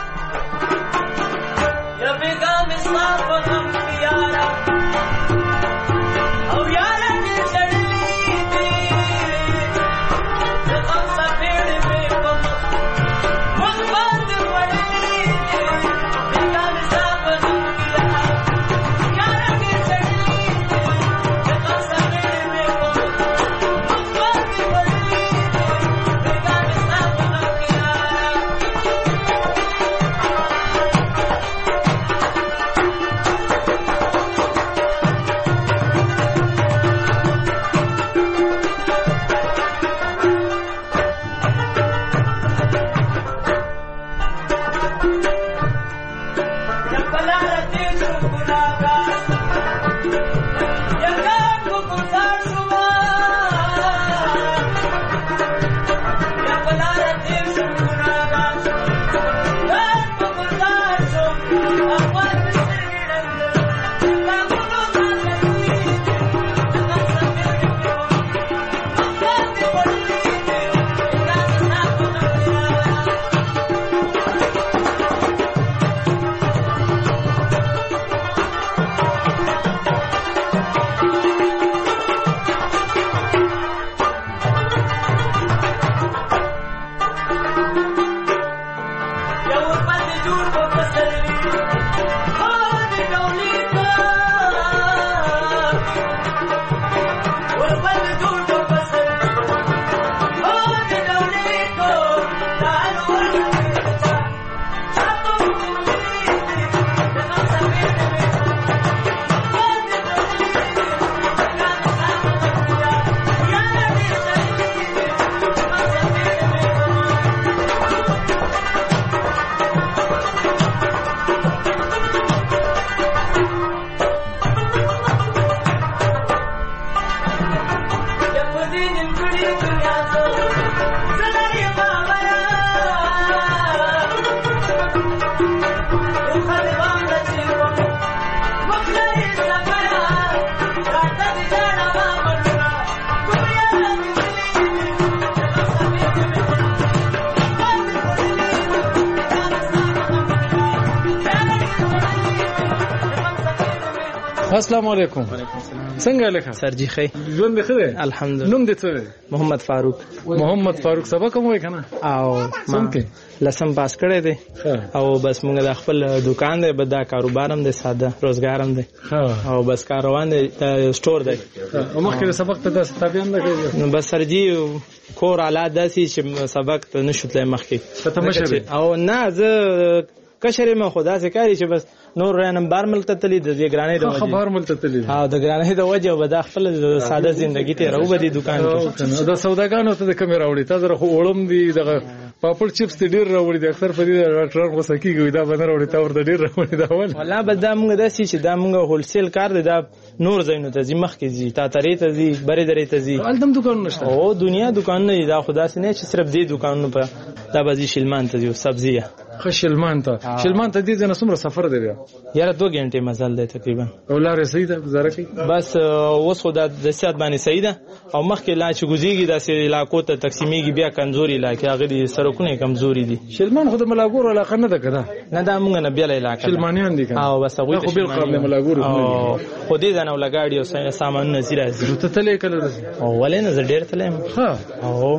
السلام علیکم. څنګه لکه
سرجی خی
ژوند ښه دی
الحمدلله.
نوم دې څه دی؟
محمد فاروق.
محمد فاروق سبق کوم وای کنه
او څنګه لسم پاس کړی دی او بس موږ د خپل دکان دی بدا کاروبار هم دی ساده روزګار هم دی او بس کار روان دی سٹور دی
او مخکې سبق ته تاسو تابع نه کړی
نو بس سرجی کور حالات داسي چې سبق ته نشوتلای مخکې
ته مشر
او نه زه کشرې ما خدا سي کاری چې بس نور رانم بار ملته تللی د ګرانې د وجه
خبر ملته تللی
او د ګرانې د وجه ودا خپل ساده ژوندۍ ته راو بدی دکان کې
دا سوداګانو ته د کیمرا وړي تاسو خو اولم دي دغه پاپړ چپس ډیر راوړي د اکثر په دې ډاکټران غوسه کیږي دا باندې راوړي تا ورته ډیر راوړي دا ول
والله بس دا موږ د سې چې دا موږ هولسیل کار دی دا نور زینو ته زی مخ کې زی تا ترې ته زی بری درې ته زی
الدم دکان نشته
او دنیا دکان نه دا خدا سي نه چې صرف دې دکانونو په دا بازي شلمان ته یو سبزیه
خو شلمان ته شلمان ته دې نه څومره سفر دی بیا
یاره دوه غنټه مزل دی تقریبا
او لارې صحیح ده گزاره کوي
بس اوس خدا د سیادت باندې صحیح ده او مخکې لا چې ګوزیږي د سې علاقو ته تقسیمېږي بیا کمزوري علاقې هغه دي سرکونه کمزوري دي
شلمان خو د ملاګور علاقه نه ده کده
نه دا موږ نه بیل علاقه
شلمانیان دي
او بس هغه
خو بیل قبل ملاګور
او خو دې ځنه ولګاډي او سامان نزي راځي
ته تلې کله
او ولې نه زه ډېر تلم
ها او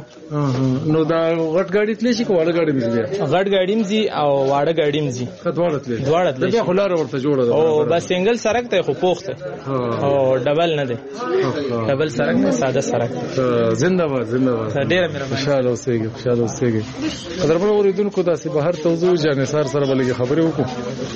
نو دا غټ غاډي تلې شي کوله غاډي مزي
غټ غاډي مزي او واړه غاډي مزي
کډواړه تلې
دواړه تلې
دا خلار ورته جوړه ده
او بس سنگل سرک ته خو پوخته او ډبل نه ده ډبل سرک نه ساده سرک
زنده باد زنده باد
ډېر مهرباني
خوشاله اوسئ خوشاله اوسئ قدرمن اوریدونکو داسې بهر توضیح جانثار سره بلګي خبرې وکړو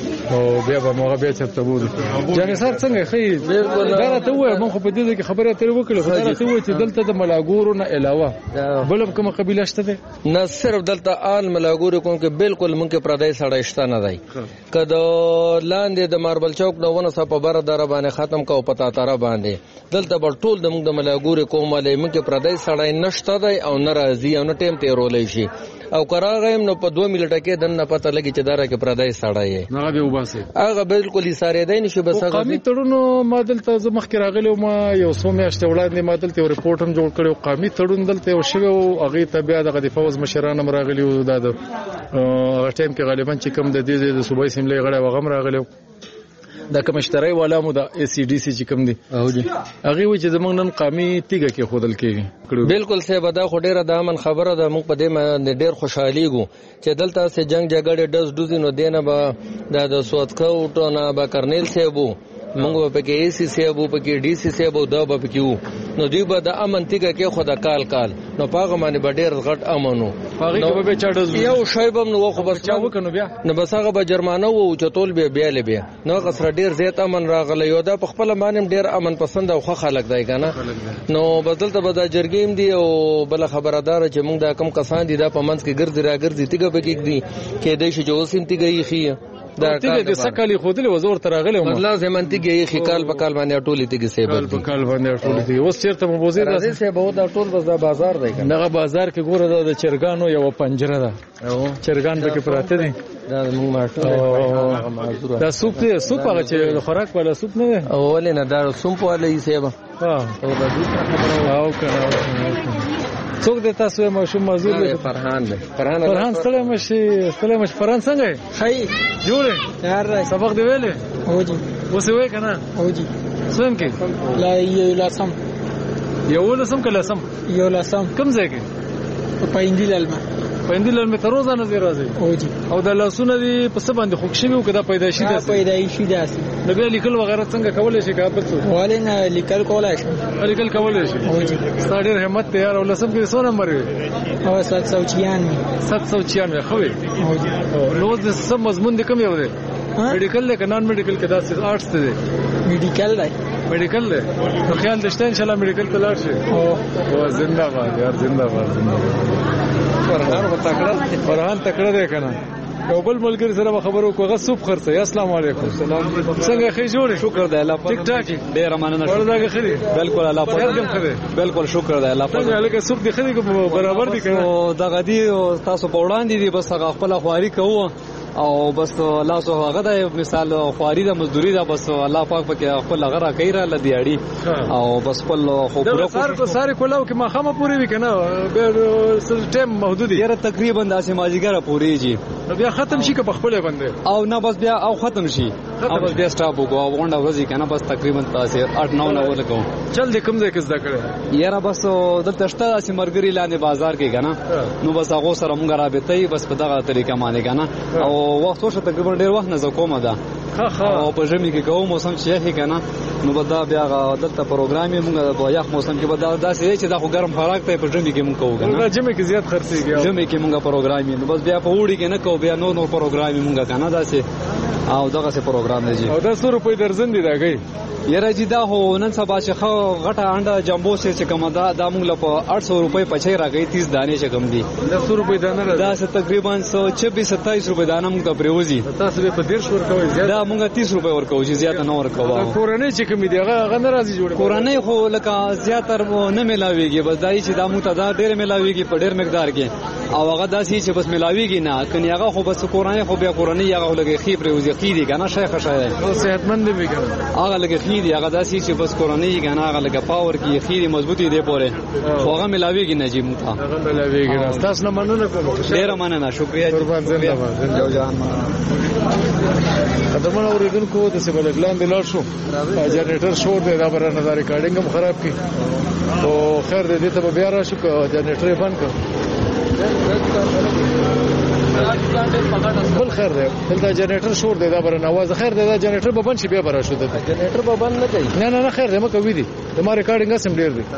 او بیا به موږ بیا چرته بودو جانثار څنګه خی دا راته وای مونږ په دې کې خبره اترې وکړو خو دا راته وای چې دلته د ملاګورو نه علاوه بل کوم قبیله شته ده
نه صرف دلته آل ملاګورو کوم کې بالکل مونږ کې پردای سړی شته نه دی کله لاندې د ماربل چوک نو ونه صاحب بر در باندې ختم کو پتا تر باندې دلته بل ټول د مونږ د ملاګورو کوم ولې مونږ کې پردای سړی نشته دی او ناراضي او نه ټیم ته رولې شي او کراغم نو په دوه میلټه کې دنه پته لګي چې دارا کې پردای سړی
هغه به وباسي
هغه بالکل یې ساره دی نشي بس هغه
قومي تړونو مادل ته زه مخکې راغلی ما یو څو میاشتې وړاندې مادل ته ریپورت هم جوړ کړو قومي تړون دلته یو شوی او هغه ته بیا دغه د فوز مشران هم راغلی او دا د هغه ټیم کې غالبا چې کوم د دې د صوبایي سیملې غړي وغم راغلی دا کمشتري والا مو د ای سی ډي سی چې کوم دي
او جی
هغه و چې زمونږ نن قومي تیګه کې خودل کېږي
بالکل سه بدا خو ډیره د امن خبره ده موږ په دې باندې ډیر خوشحالي ګو چې دلته سه جنگ جګړه دز دوزي نو دینه به د سوتکو ټونه به کرنیل سیبو موږ په کې ای سی سیبو په کې ډي سی سیبو دا به کېو نو دوی به د امن تیګه کې خو د کال کال نو پاغه باندې به ډیر غټ امنو
هغه به چاډز
یو شایبم نو خو بس
چا وکنو بیا
نو بس هغه به جرمانه وو چتول به بیا لبیا نو قصر ډیر زیات امن راغلی یو دا په خپل باندې ډیر امن پسند او خو خلک دی کنه نو بدلته به د جرګیم دی او بل خبردار چې موږ دا کم کسان دي دا په منځ کې ګرځي را ګرځي تیګه به کې دي کې د شي جو سیم تیګه خي
دا تیګه د سکالي خودلې وزور ترغله مو
لازم تیګه خي کال په کال باندې ټولې تیګه سي
کال په کال باندې ټولې تیګه اوس چیرته مو بوزي
دا سه به دا ټول بس دا بازار دی کنه
دغه بازار کې ګوره د چرګانو یو پنجره ده چرګان به کې پراته دي
دا موږ ماټو
دا سوپ دی سوپ هغه چې خوراک والا سوپ نه دی
اولې نه دا سوپ والا یې سیبا
ها او دا دې او کنه څوک د تاسو ماشوم مزور دی
فرحان دی فرحان
فرحان سره مشي سره مش فرحان څنګه
خی
جوړه
یار
سبق دی ویلې
او جی
اوس وې کنه
او جی
سم کې
لا یو لاسم
یو لاسم کله سم
یو لاسم
کوم ځای کې
په اندیلل ما
په اندیلل می تر روزانه زی راځي
او جی
او د لاسونه دی په څه باندې خوښ شوی او کدا پیدا شي
دا پیدا شي داسي
نو بیا لیکل وغیرہ څنګه کولای شي کابل څو
والے نه لیکل کولای شي
لیکل کولای شي
او جی
ستاره همت تیار او لسم کې څو نمبر وي
او سات سو چھیانوے
سات سو چھیانوے خوي
او جی
نو د سم مضمون د کم یو دی میډیکل له نان میډیکل کې داسې آرټس دی
میډیکل دی
میډیکل له نو خیال دشته ان شاء الله میډیکل ته لاړ شي او زنده باد یار زنده باد زنده باد فرحان تکړه فرحان تکړه دی کنه یو بل ملګری سره خبرو کوغه سوپ خرڅه السلام علیکم السلام څنګه خې جوړ
شکر دی الله پاک
ټیک ټاک
ډیر مننه
ورته خري
بالکل الله پاک بالکل شکر دی الله پاک
څنګه لکه سوپ دی خري برابر دي کنه
دغه دی تاسو په وړاندې دي بس هغه خپل خواري کوو او بس الله سو هغه د مثال خواري د مزدوري دا بس الله پاک پکې خپل غره کوي را لدیاړي او بس خپل خو پوره
سار کو ساري کولاو کې ما خامه پوری وی کنه به ټیم محدود
یره تقریبا داسې ماجیګره پوری جی
نو بیا ختم شي که په خپل باندې
او نه بس بیا او ختم شي او بس بیا سټاپ وګو غونډه ورځي کنه بس تقریبا تاسو اټ نو نه ولګو
چل دې کوم ځای کې زده کړې
یره بس دلته شته داسې مرګري لاندې بازار کې کنه نو بس هغه سره مونږ رابطه بس په دغه طریقه باندې کنه او وخت ورته تقریبا ډیر وخت نه زکومه ده او په ژمي کې کوم موسم چې هي کنه نو بدا بیا دلته پروګرام مونږ په یخ موسم کې بدا داسې چې دا خو ګرم خوراک ته په ژمي کې مونږ کوو کنه
ژمي کې زیات خرڅيږي
ژمي کې مونږ پروګرام نو بس بیا په وړي کې نه کوو بیا نو نو پروګرام مونږ کنه داسې او دغه څه پروګرام دی
او دا څو روپۍ درځن دي راګي
یره جی دا هو نن سبا چې خو غټه انډه جمبو سه چې کوم دا د موږ لپاره آठ सौ روپۍ پچای راغی تیس دانې چې کوم دي
دا سو روپۍ دانه راځي
دا تقریبا एक सौ छब्बीस सत्ताईस روپۍ دانه موږ ته پریوزي
تاسو به په ډیر شور کوي زیات
دا موږ तीस روپۍ ورکو چې زیات نه ورکو
دا کورنۍ چې کوم دی هغه ناراضي جوړ
کورنۍ خو لکه زیاتر نه ملاويږي بس دای چې دا موږ ته دا ډیر ملاويږي په ډیر مقدار کې او هغه داسې چې بس ملاويږي نه کني هغه خو بس کورنۍ خو بیا کورنۍ هغه لګي خې پریوزي خې دي کنه شیخ شای
او صحتمند دی کنه
هغه لګي خې دي هغه داسې چې بس کورنۍ کنه هغه لګه پاور کې خې مضبوطی دی پوره هغه ملاويږي نه جی موږ
هغه ملاويږي نه تاسو نه مننه کوم
ډیر مننه شکریا
قربان زنده باد جو جان قدمونه اوریدونکو د سیملګلان د لار شو جنریټر شور دی دا بر نه ریکارډینګ هم خراب کی او خیر دې ته بیا راشو جنریټر بند کړ بل خیر دی دلته جنریټر شور دی دا بر نه आवाज خیر دی دا جنریټر به بند شي بیا برا شو د
جنریټر به بند نه کوي
نه نه نه خیر دی مکه وی دی د ما ریکارډینګ سم ډیر دی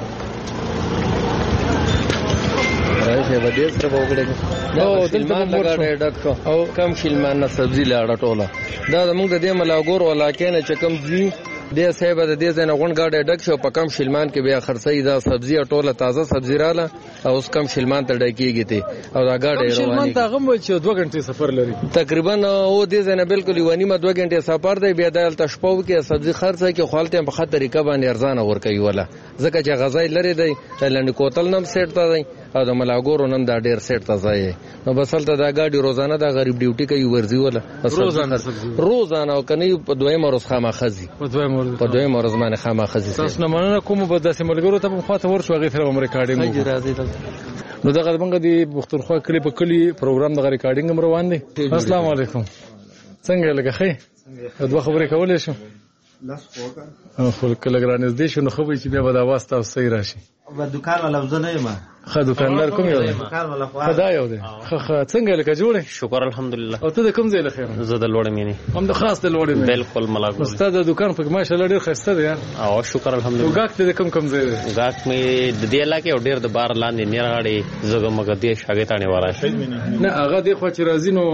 راځي به دې سره وګړي او دلته موږ ډاکټر او کم شلمان نه سبزی لاړه ټوله دا موږ د دې ملاګور ولاکې نه چکم زی د صاحب د دې ځنه غون گاډه ډک شو په کم شلمان کې بیا خرڅي دا سبزی ټوله تازه سبزی رااله او اوس کم شلمان ته ډکیږي ته او دا گاډه روانه
شلمان ته غو چې دوه غنټې سفر لري
تقریبا او دې ځنه بالکل یوانی ما دوه غنټې سفر دی بیا د تشپو کې سبزی خرڅي کې خپلته په خطر طریقه باندې ارزانه ور کوي ولا ځکه چې غذای لري دی لنډ کوتل نم سیټ تا دی او د ملاګورو نن دا ډیر سیټ ته ځای نو بس هلته دا ګاډي روزانه دا غریب ډیوټي کوي ورځي ولا
روزانه
روزانه او کني په دویم ورځ خامخزي
په دویم ورځ
په دویم ورځ باندې خامخزي
تاسو نه مننه کوم په داسې ملګرو ته په خاطر ورشو هغه سره ریکارډینګ
راځي
نو دغه موږ د پښتونخوا کلی په کلی پروګرام د ریکارډینګ هم روان دي. السلام علیکم څنګه لګه خې دوه خبرې کولې شو لاس فوکا خو کله ګرانز دي شو نو خو به چې بیا به د واسطه صحیح راشي
په دکان ولا وزنه یم
خا دکاندار کوم یو
دکان ولا خو
خدا یو دی خا خا څنګه لکه جوړه
شکر الحمدلله
او ته د کوم ځای له خیر
زه د لوړ مینه
هم د خاص د لوړ مینه
بالکل ملاګو
استاد د دکان په ماشاءالله ډیر خسته دی
او شکر الحمدلله
وګاک ته کوم کوم ځای دی
وګاک مې د دې علاقې او ډیر د بار لاندې نیرغاړي زګه مګ دې شاګتانه واره
نه هغه د خو چې راځي نو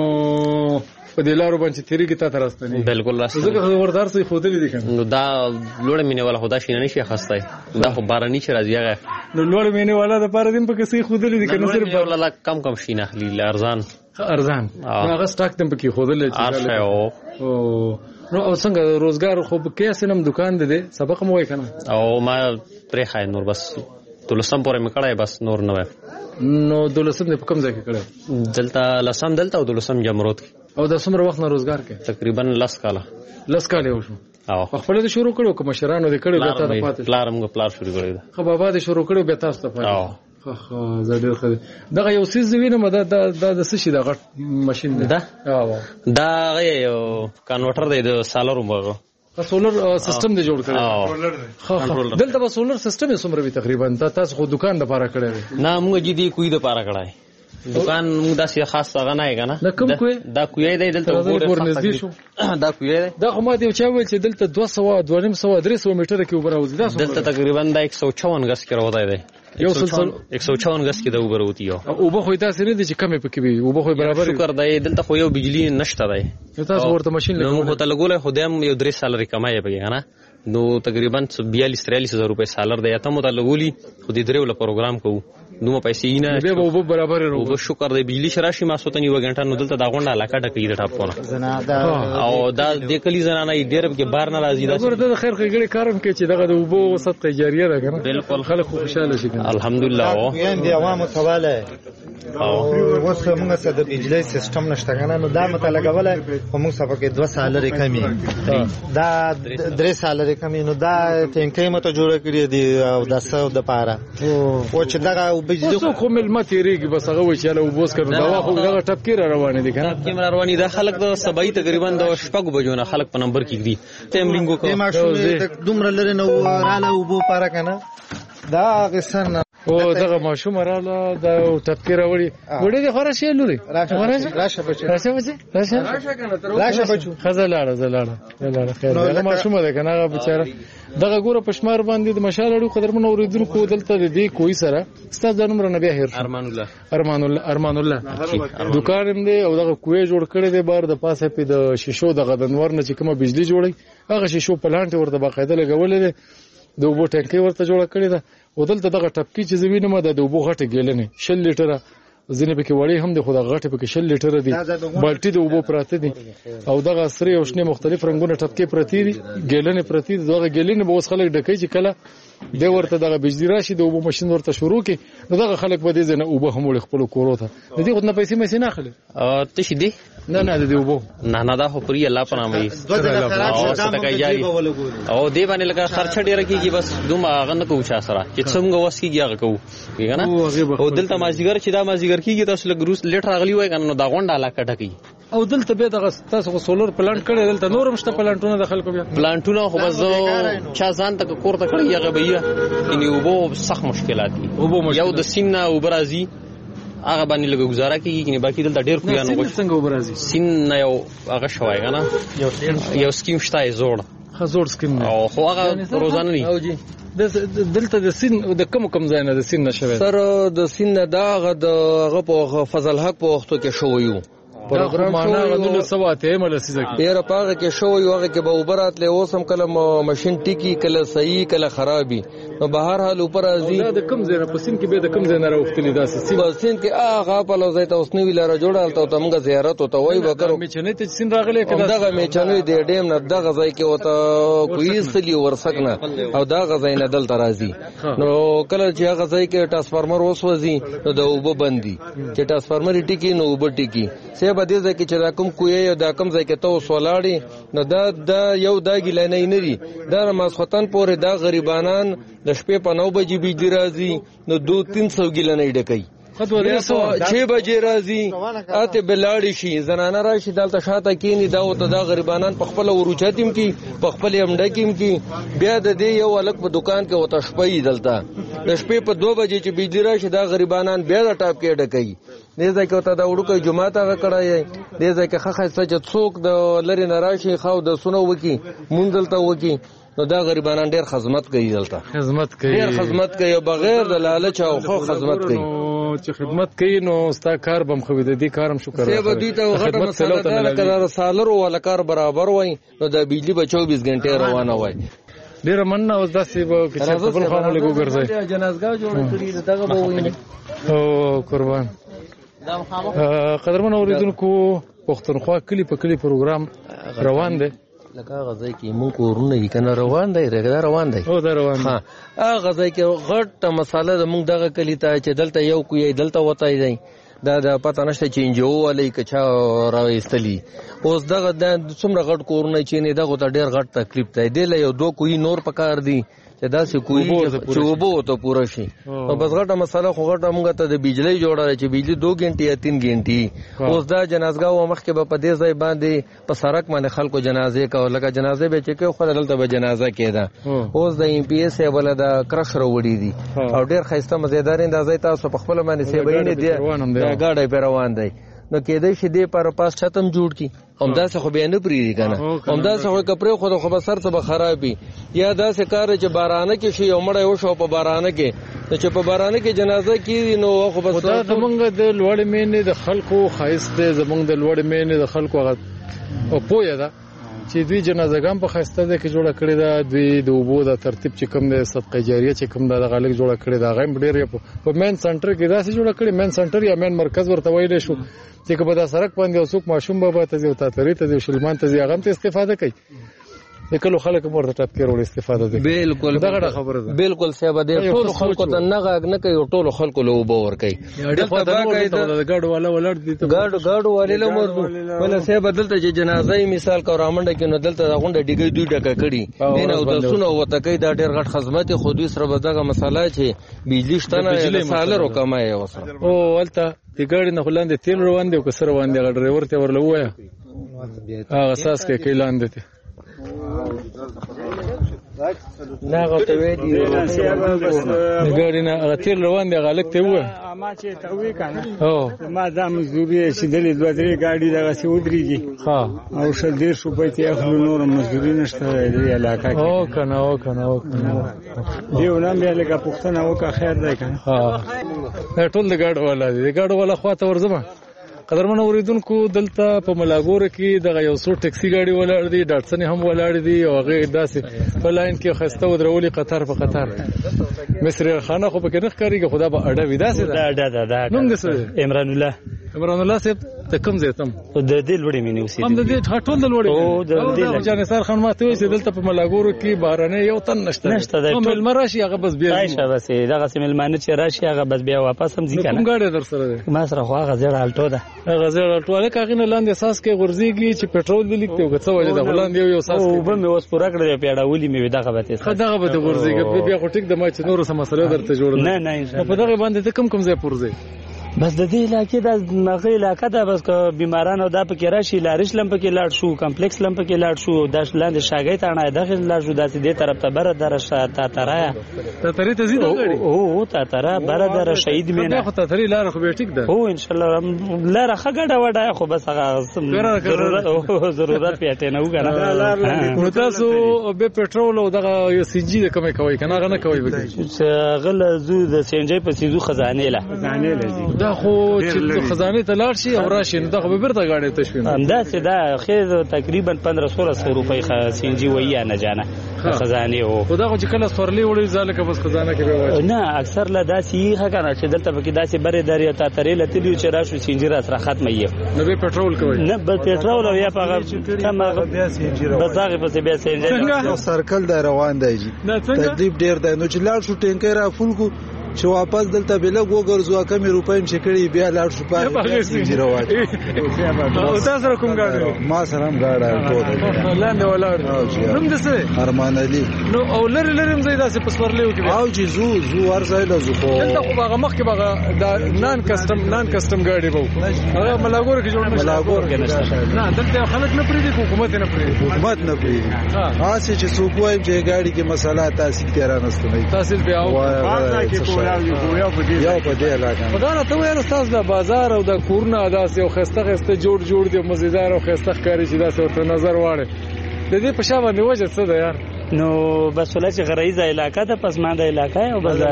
په دلارو باندې تیری کې تا ترستنی
بالکل راستنی
زګه خبردار سي خودلې دي کنه
نو دا لوړ مینه والا خدا شي نه شي خستای دا خو بارانی چې راځي هغه
نو لوړ مینه والا د پاره دین په کې سي خودلې دي کنه
صرف ولا کم کم شي نه خلی ارزان
ارزان هغه سٹاک تم په کې خودلې
چې
او نو او څنګه روزګار خو په کې سنم دکان دی سبق مو وای کنه
او ما پرې خای نور بس دلسم پورې مکړای بس نور نه
نو دلسم په کوم ځای کې کړو
دلته لسم دلته او دلسم جمرود
او د څومره وخت نه روزګار کې
تقریبا لس کاله
لس کاله وشو
او
خپل د شروع کړو کوم شرانو د کړو بیا تاسو پاتې
پلار موږ پلار شروع کړو
خو بابا د شروع کړو بیا تاسو ته پاتې خو خو زړه خو دغه یو سیس وینم دا د د سشي د غټ ماشين دی
دا دا یو کنورټر دی د سالر مغه
سولر سیستم دی جوړ کړی خو دلته به سولر سیستم یې سمره وي تقریبا تاسو خو دکان د پاره کړی
نه موږ جدي کوی د پاره کړای دکان موږ داسې خاص څنګه نه کنه
دا کوم کوی
دا کوی دی دلته
وګورئ دا کوی دی دا خو ما دی چې ویل چې دلته دوه سوه دوه نیم سوه درې سوه میټر کې وبراوځي دا
دلته تقریبا دا یک سو چوون غس کې راوځي دی
یو سلسله
یک سو چوون غس کې دا وبروتی یو
او به خو دا سره دي چې کمې پکې وي او به خو برابر
شکر دی دلته خو یو بجلی نشته دی
تاسو ورته ماشين
نو مو ته لګولای خو دیم یو درې سالري کمای پکې کنه نو تقریبا بیالیس تریالیس هزار روپے سالر دی ته مو ته لګولي خو دې درې ول پروګرام کوو نو پیسې نه
به به برابر
ورو او شکر دی بجلی شراشي ما سوتنی و غنټه نو دلته دا غونډه علاقه ډکې د ټاپونه او دا د کلی زنانه ډېر کې بار نه راځي دا
ورته د خیر خېګړي کارم کې چې دغه د وبو صدقه جاریه ده کنه
بالکل
خلک خوشاله شي
الحمدلله او
یان دی عوامو سواله او اوس موږ سره د بجلی سیستم نشته کنه نو دا متلګول خو موږ سره کې دوه سالري کمی دا درې سالري کمی نو دا ټینکې مته جوړ کړی دی او د سو د پاره او چې دغه بجلی
خو ملمت یریږي بس هغه وی چې له وبوس کړو دا خو دغه ټپکی را روانه دي کنه
ټپکی روانه دي خلک د سبای تقریبا د شپږ بجو نه خلک په نمبر کې دي تمرینګو
کو دومره لري نو رااله وبو پاره کنه دا غسن
او دغه ماشوم رااله دا ټپکی راوړي وړي د خورشه لوري
راشه راشه بچي
راشه بچي راشه
راشه کنه تر راشه بچو
خزلاړه زلاړه زلاړه خیر دغه ماشوم ده کنه هغه بیچاره دغه ګوره پښمار باندې د مشالړو قدرمن اوریدونکو دلته د دې کوی سره ستاسو د نمبر نه بیا هیر
ارمان الله
ارمان الله ارمان الله دکان هم دی او دغه کوی جوړ کړی دی بار د پاسه په د شیشو دغه د نور نه چې کومه بجلی جوړي هغه شیشو پلانټ ورته باقاعده لګولې دی د وبو ټانکي ورته جوړ کړی دی ودلته دغه ټپکی چې زوینه مده د وبو غټه ګیلنه شل لیټره ځینې پکې وړي هم د خدا غټه پکې شل لیټره دي بالټي د وبو پراته دي او دغه سره او شنه مختلف رنگونه ټپکی پرتی دي ګیلنه پرتی دي دغه ګیلنه به اوس خلک ډکې چې کله د ورته دغه بجلی راشي د وبو ماشين ورته شروع کی نو دغه خلک به دې نه وبو هم خپل کورو ته د دې خدای پیسې مې نه اخلي
ا ته شې دي
نه نه د دې وبو
نه نه دا خو پری الله په نامه یې او دې باندې لکه خرچ ډیر کیږي بس دوم هغه نه کوو چا سره چې څنګه وس کیږي هغه کوو کنه او دلته مازیګر چې دا مازیګر کیږي تاسو له ګروس لیټر اغلی وای کنه نو دا غونډه علاقه ټکی
او دلته به دغه تاسو سولر پلانټ کړی دلته نورم شته پلانټونه د خلکو بیا
پلانټونه خو بس چا ځان ته کور ته کړی هغه بیا ان وبو سخت مشکلات دي یو د سین او برازي هغه باندې لګ گزاره کیږي کني باقي دلته ډیر خو نه
غوښ څنګه وبرازي
سین یو هغه شوای کنه یو سکیم شته زوړ
خزور سکیم
او خو هغه روزانه نه
او جی دلته د سین د کم کم ځای نه د سین نشوي
سر د سین داغه د غ په فضل حق په وختو کې شویو
پروګرام معنا غدل سواته ملسیزه
ډیر پاغه کې شو یو هغه کې به وبرات له اوسم کله ماشين ټیکی کله صحیح کله خرابي نو بهر حال اوپر ازي
دا کم زنه پسین کې به د کم زنه راوختلی داسې
سی پسین کې هغه په لوزای ته اوسنی ویلاره جوړال ته موږ زیارت وته وای وکړو
میچنې ته سین راغلی کړه
دغه میچنې د ډیم نه دغه ځای کې وته کوی سلی ورسکنه او دا غځای نه دل ترازی نو کله چې هغه ځای کې ټرانسفارمر وسوځي نو د اوبه بندي چې ټرانسفارمر ټیکی نو اوبه ټیکی سی به دې ځای کې چې دا کوم کوی دا کوم ځای کې ته وسولاړي نو دا د یو دا ګلنې نه دي دا ماسختن پورې دا غریبانان د شپې په نو بجې بجلی راځي نو دو تین سو ګلنې ډکې چھ بجې راځي اته بلاړی شي زنانه راشي دلته شاته کینی دا او ته دا غریبانان په خپل وروچاتیم کی په خپل امډکیم کی بیا د دې یو الګ په دکان کې وته شپې دلته د شپې په دو بجې چې بجلی راشي دا غریبانان بیا د ټاپ کې ډکې دې ځکه وته دا وړو جمعه ته کړای دې ځکه خخه سچ څوک د لری نه راشي خو د سونو وکی مونږ دلته وکی نو دا غریبانان ډیر خدمت کوي دلته
خدمت کوي
ډیر خدمت کوي بغیر د لالچ او خو خدمت کوي
چې خدمت کوي نو ستا کار بم خو د دې کارم شکر
سی به دوی ته غټه مسله ده کله سالرو ولا کار برابر وای نو د بجلی به چوبیس غنټه روانه وای
ډیر مننه اوس داسې به چې خپل خامل لګو ګرځي
جنازګاه جوړ کړی دغه به ویني
او قربان قدرمن اوریدونکو پښتونخوا کلی په کلی پروګرام روان دی
لکه غزای کې مونږ کورونه یې کنه روان دی رګدا روان دی
او دا روان
ها هغه غزای کې غټه مساله د مونږ دغه کلی ته چې دلته یو کوی دلته وتای دی دا د پته نشته چې انجو ولې کچا راوېستلی اوس دغه د څومره غټ کورونه چې نه دغه ته ډیر غټ تکلیف دی دی له یو دوه کوی نور پکار دی چې دا څه کوی چې وبو ته پوره شي نو بس غټه مساله خو غټه مونږ ته د بجلی جوړه چې بجلی دو غنټې یا تین غنټې اوس دا جنازګاه و مخ کې به په دې ځای باندې په سړک باندې خلکو جنازې کو لکه جنازې به چې کې خو دلته به جنازه کېده اوس د ایم پی ایس ولا د کرشر وړي دي او ډیر خسته مزیدار اندازې تاسو په خپل باندې سی بینه دي دا گاډي په روان دی نو کېدای شي دې پر پاس چتم جوړ کی همدا څه خو به نه پریږي کنه همدا څه خو کپره خو خو به سر څه به خرابي یا دا څه کار چې بارانه کې شي او مړ یو شو په بارانه کې چې په بارانه کې جنازه کیږي نو خو بس
دا زمونږ د لوړ مینې د خلکو خایست زمونږ د لوړ مینې د خلکو او پوهه ده چې دوی جنازګان په خسته ده کې جوړه کړې ده دوی د وبو د ترتیب چې کوم د صدقه جاریه چې کوم د غالک جوړه کړې ده غیم ډیر په مین سنټر کې داسې جوړه کړې مین سنټر یا مین مرکز ورته وایي شو چې په دا سړک باندې اوسوک ماشوم بابا ته او تاتری ته شلمان ته هغه ته استفاده کوي کله خلک مرته ټاپ کې ورو استفاده کوي
بالکل
دا خبره ده
بالکل سبا دې ټول خلکو ته نه غاګ نه کوي ټول خلکو له وبو ور کوي
دلته باقاعده ګاډ والا ولړ دي ته
ګاډ ګاډ والے له مرو ولا سبا دلته چې جنازه مثال کا رامنډه کې نو دلته غونډه ډیګي دوی ډکه کړي دین او د سونو وته کوي دا ډیر غټ خدمت خو دوی سره بدغه مساله چې بجلی شتنه سالر وکمای وسه
او ولته د ګاډي نه خلاندې تیل روان دي او کسر روان دي ډرایور ته ورلو وایا هغه اساس کې کیلان دي
نه غوته وی دی
ګاډي نه هغه تیل روان دي غالک ته وای
ما چې ته وی کنه او ما دا مزدوري چې دلې دوه درې ګاډي دغه سی ودرېږي
ها
او شل ډیر شو په ته خپل نور مزدوري نشته د علاقه کې
او کنه او کنه او کنه
دیو نام بیا لګه پښتنه وکه خیر دی کنه
ها ټول د ګاډ والا دي ګاډ والا خواته ورځم قدرمن اوریدونکو دلته په ملاګور کې دغه یو څو ټکسي ګاډي ولاړ دي ډاټسن هم ولاړ دي او هغه داسې په لاین کې خسته ودرولي قطار په قطار مصر خانه خو په کې نه ښکاریږي خدا به اډه وي داسې
دا دا دا
نوم دې څه
عمران الله
عمران الله صاحب ته کوم ځای تم
د دې لوړې مینه اوسې
هم د دې ټول د لوړې
او د دې
جانسار خان ماته وي چې دلته په ملاګور کې بارانه یو تن نشته
نشته د
ټول مراشي هغه بس بیا
راشه بس دغه سیملمانه چې راشي هغه بس بیا واپس هم ځي کنه
کوم ګاډي در سره ده
ما سره خو هغه زړه الټو ده
هغه زړه الټو له کاغې نه لاندې اساس کې غورځيږي چې پېټرول دې لیکته او څه وجه ده ولان دی یو اساس
او به مې اوس پورا کړی پیډا ولي مې دغه به
ته دغه به غورځيږي بیا خو ټیک د ما چې نور سم مسله درته جوړل
نه نه ان شاء الله
په دغه باندې کم کم ځای پورځي
بس د دې علاقې د مغه علاقې ده بس که بیمارانو دا پکې راشي لارش لم پکې لاړ شو کمپلیکس لم پکې لاړ شو د لاندې شاګۍ ته نه داخل لاړ شو داسې دې طرف ته بره در تا ترایا
ته ترې ته زیاده غړي
او تا ترا بره در شهید مینه
خو ته ترې لار خو به ټیک ده
او ان شاء الله لار خګړه وډه خو بس هغه ضرورت او ضرورت پیټه نه وګڼه
نو تاسو به پټرول او دغه یو سینجی د کمې کوي کنه غنه کوي به
غل زو د سینجی په سیزو خزانه له
خزانه له
دا بیا خو چې خزانه ته لاړ شي او راشي نو دا خو بیرته غاړي تشوین
همدا چې دا خیر تقریبا پندرہ سولہ سو روپۍ سینجی ویا نه جانا خزانه او
خدا خو چې کله سورلی وړي ځاله بس خزانه کې به وای
نه اکثر لا داسې ښه کنه چې دلته پکې داسې بره درې تا ترې لتلی چې راشو سینجی را سره ختمه یې
نو به پټرول کوي
نه به پټرول او یا پاغه کم بیا سینجی را بس هغه پسې بیا سینجی
سرکل دا روان دی تکلیف ډیر دی نو چې لاړ شو ټینکر را فول کو چې واپس دلته بل وګرځو کمې روپایم چې کړي بیا لاړ شو پاره سینجی را وای
او تاسو را کوم گاډي
ما سره هم گاډي ټول
لاندې ولاړ نوم دسه
ارمان علي
نو او لری لری هم زیاده په سورلیو کې
او چې زو زو ورځای له زو خو
دلته خو هغه مخ کې هغه دا نان کسٹم نان کسٹم گاډي وو هغه ملاګور کې جوړ
ملاګور کې نشته
نه دلته خلک نه پریدي حکومت نه پریدي
حکومت نه پریدي ها چې څوک وایي چې گاډي کې مسله تحصیل تیرا نستنه
تحصیل بیا او
یو په دې علاقه
خدای ته ویل تاسو د بازار او د کورونه داسې او خسته خسته جوړ جوړ دي مزیدار او خسته ښکاری چې داسې ورته نظر واړي د دې په شابه نه وجه څه ده یار
نو بس ولای چې غریزه علاقه ته پسمانده علاقه او بس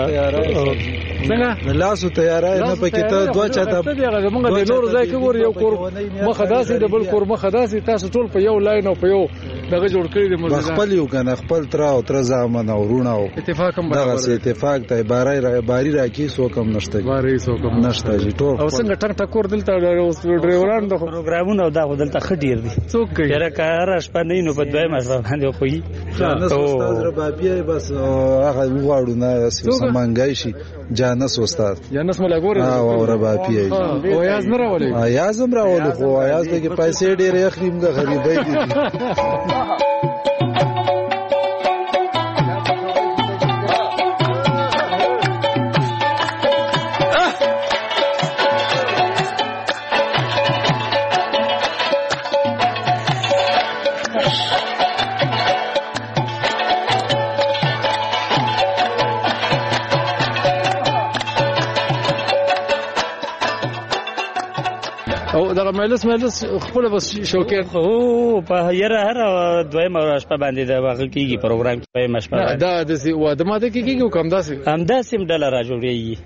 څنګه
لاسو تیارای نه پکې ته دوه چاته
موږ د نور ځای کې ور یو کور مخه داسې د بل کور مخه داسې تاسو ټول په یو لاین او په یو دغه جوړ کړی د مزیدار
خپل یو کنه خپل تر او تر زامن او رونه او
اتفاق هم برابر
دغه اتفاق ته بارای باری راکی سو کم نشته
باری سو کم
نشته جی ټول
او څنګه ټنګ ټکور دلته ډرایوران د
پروګرامونه دا دلته خډیر دي
څوک کوي
چیرې کار شپه نه نو په دوی مزه باندې خوې
جانس استاد ربابیه بس هغه وغواړو نه سمنګای شي جانس استاد
جانس ملاګور
او ربابیه
او یاز نه راولې
یاز هم راولې خو یاز دغه پیسې ډېرې اخریم د غریبۍ دي
او دا مجلس مجلس خپل بس شوکې
او په یره هر دویمه شپه باندې دا واقع کیږي پروګرام کې په مشپه
دا د واده ماده کیږي کوم داسې
هم داسې ډله را جوړیږي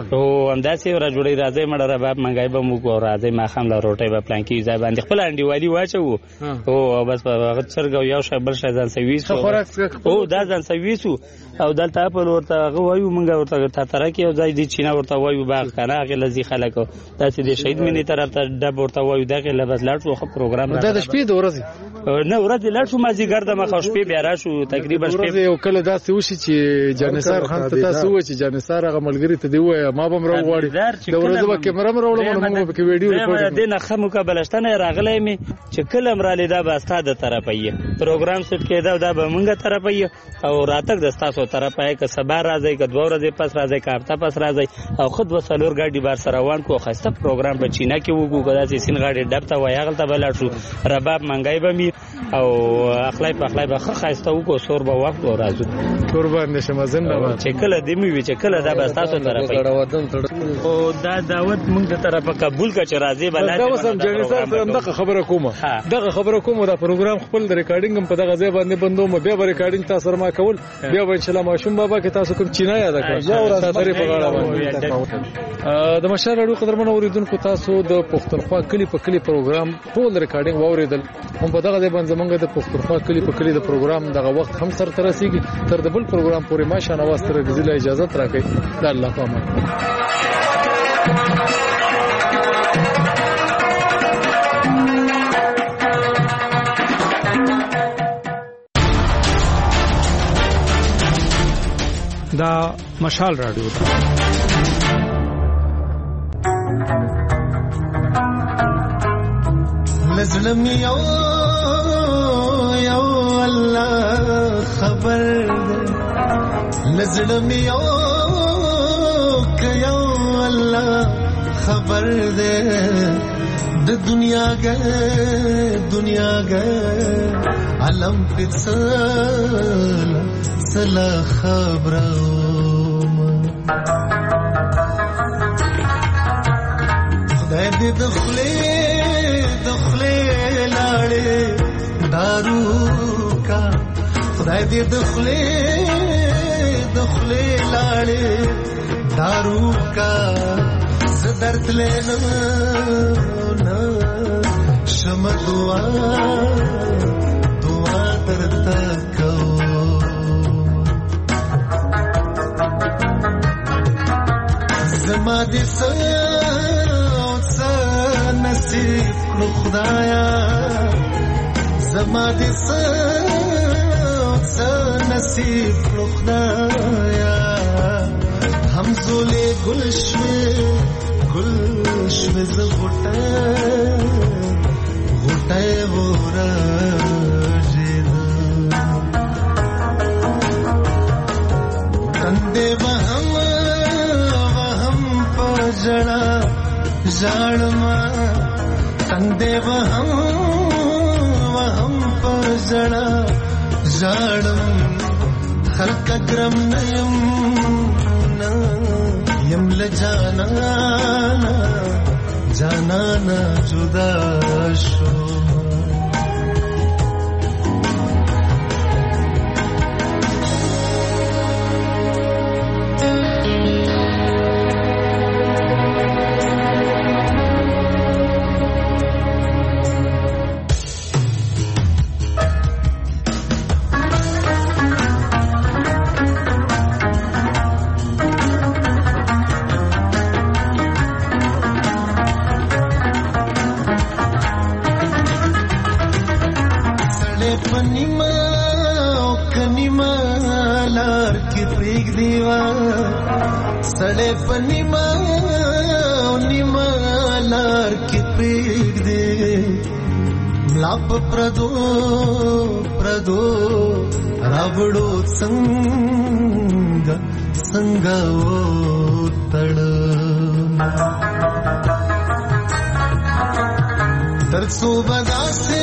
او هم داسې را جوړی راځي مړه رباب منګای به موږ او راځي ما خام لا روټي به پلان کې ځای باندې خپل انډیوالي واچو او بس په څرګو یو شی بل شی ځان سويس او دا ځان سويسو او دلته په ورته غوایو مونږ ورته تا تر کې او ځای دي چینا ورته وایو باغ کنه هغه لذي خلکو داسې د شهید مینې طرف ته ډب ورته وایو دغه لبس لاړ شو پروګرام
دا د شپې د ورځې
نه ورځې لاړ شو مازی ګرځه مخ شپې بیا راشو تقریبا
شپې یو کله داسې وشي چې جانسار خان ته تاسو و چې جانسار هغه ملګری ته دی وای ما به مرو غواړي د ورځې به کیمرا مروړم موږ به ویډیو ریکارډ
دې نه خمو قبلشتنه راغلی می چې کله امراله دا به ستاده طرفه یې پروګرام سټ کېدا دا به مونږه طرفه یې او راتک د تاسو طرفه کې سبا راځي که دوه ورځې پس راځي که هفته پس راځي او خود وسلور ګاډي بار سره روان کو خسته پروګرام په چینا کې وګو کدا چې سین غاډي ډبته وای غلطه بلل شو رباب منګای به می او اخلای په اخلای به خسته وکړو سور به وخت او راځو
قربان نشم زنده
چې کله دې می وی چې کله دا به تاسو طرفه او دا دعوت موږ د طرفه قبول کړ چې راځي بل
دا وسم جنسار ته دغه خبره کومه دغه خبره کومه دا پروګرام خپل د ریکارډینګ هم په دغه ځای باندې بندوم بیا به ریکارډینګ تاسو ما کول بیا به ان شاء الله ماشوم بابا کې تاسو کوم چینا یاد کړئ یا تاسو په غاړه باندې د مشر اړو قدرمن اوریدونکو تاسو د پښتونخوا کلی په کلی پروګرام ټول ریکارډینګ واوریدل هم په دغه ځای باندې زمونږ د پښتونخوا کلی په کلی د پروګرام دغه وخت هم سره ترسيږي تر د بل پروګرام پورې ماشه نواز تر غزله اجازه راکړي د الله په امان
دا مشال رادیو
لزلم یو یو الله خبر لزلم یو کيو الله خبر دے د دنیا گئے دنیا گئے علم پسل سلا خبرم خدای دې دخلې دخلې لاړې دارو کا خدای دې دخلې دخلې لاړې دارو کا
درتلې نه شم دعا دعا درته کوم زما دې څه نصیب کړو خدایا زما دې څه نصیب کړو خدایا همزولې گلشوي گلشوي ز غټه غټه ورژید کندې وهم وهم پجړه ژړما کندې وهم وهم پجړه ژړم خلق کرم نیم یم لجانا جانانا جدا شو सड़े पनीमा निमा लार की पीक दे लाप प्रदो प्रदो रावड़ो संग संग वो तड़ तरसो बदा से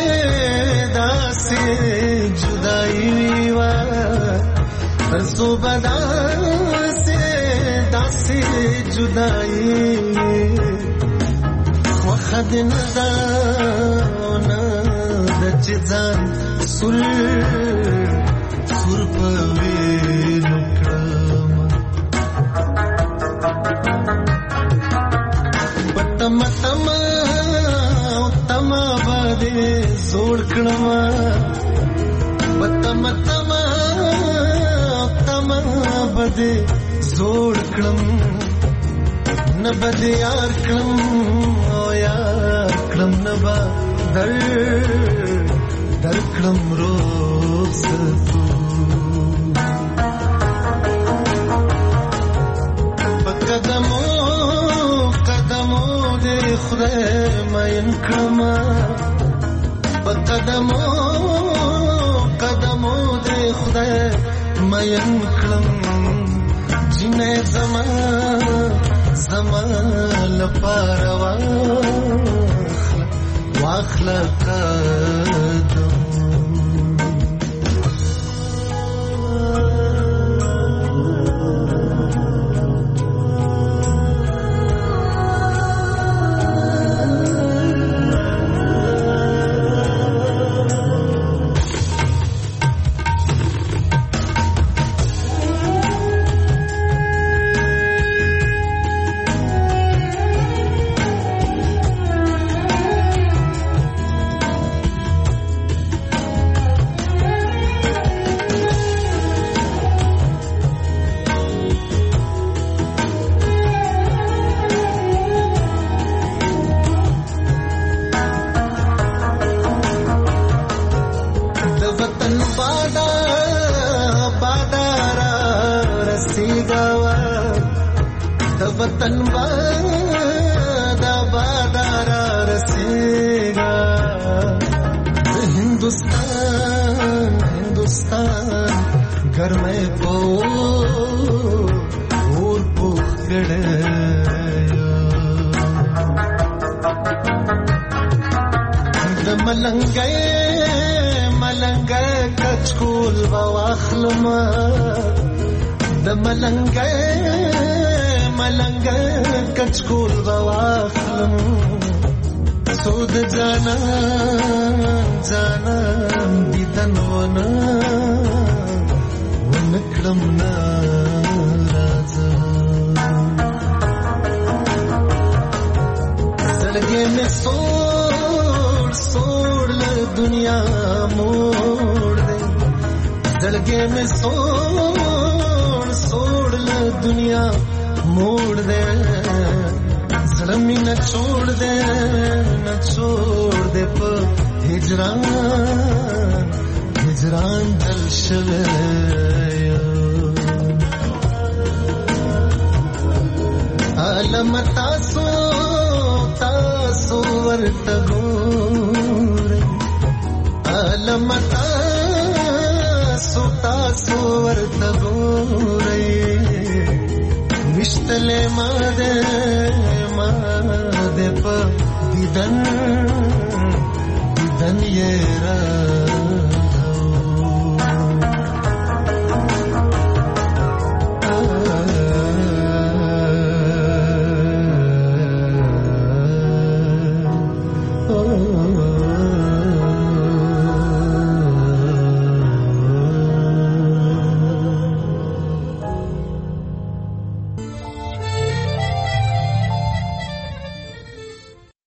दासे जुदाई वा तरसो बदा दासी जुदाई वखद नदाना दचदान सुर सुर पवे नुक्रम पतम तम तम बदे जोड़ कणमा पतम तम तम बदे जोड़ कलम न बद यार कलम ओ यार कलम न बा दर दर कलम रोज तू बकदमो कदमो दे खुदा मायन कलमा बकदमो कदमो दे खुदा मायन कलम जिने जमा जमा लपारवा वाखला कदम वतन बादा बादारा रसेगा हिंदुस्तान हिंदुस्तान घर में पो और पुखड़े मलंगे मलंगे कचकुल वाखलमा दमलंगे मलंगे कचकुल वाखलम सोद जाना जाना बिदन वना वनक्रम ना राजा زړګي مې سوړ سوړ له دنیا موړ دې زړګي مې سوړ سوړ له دنیا موړ دې زړه مې نه چھوڑ دې نه چھوڑ دې په هجران هجران دل شوه علم تاسو تاسو ورته ګورئ علم تاسو تاسو ورته ګورئ مشتله ما دې ما دې په دیدن دیدن یې را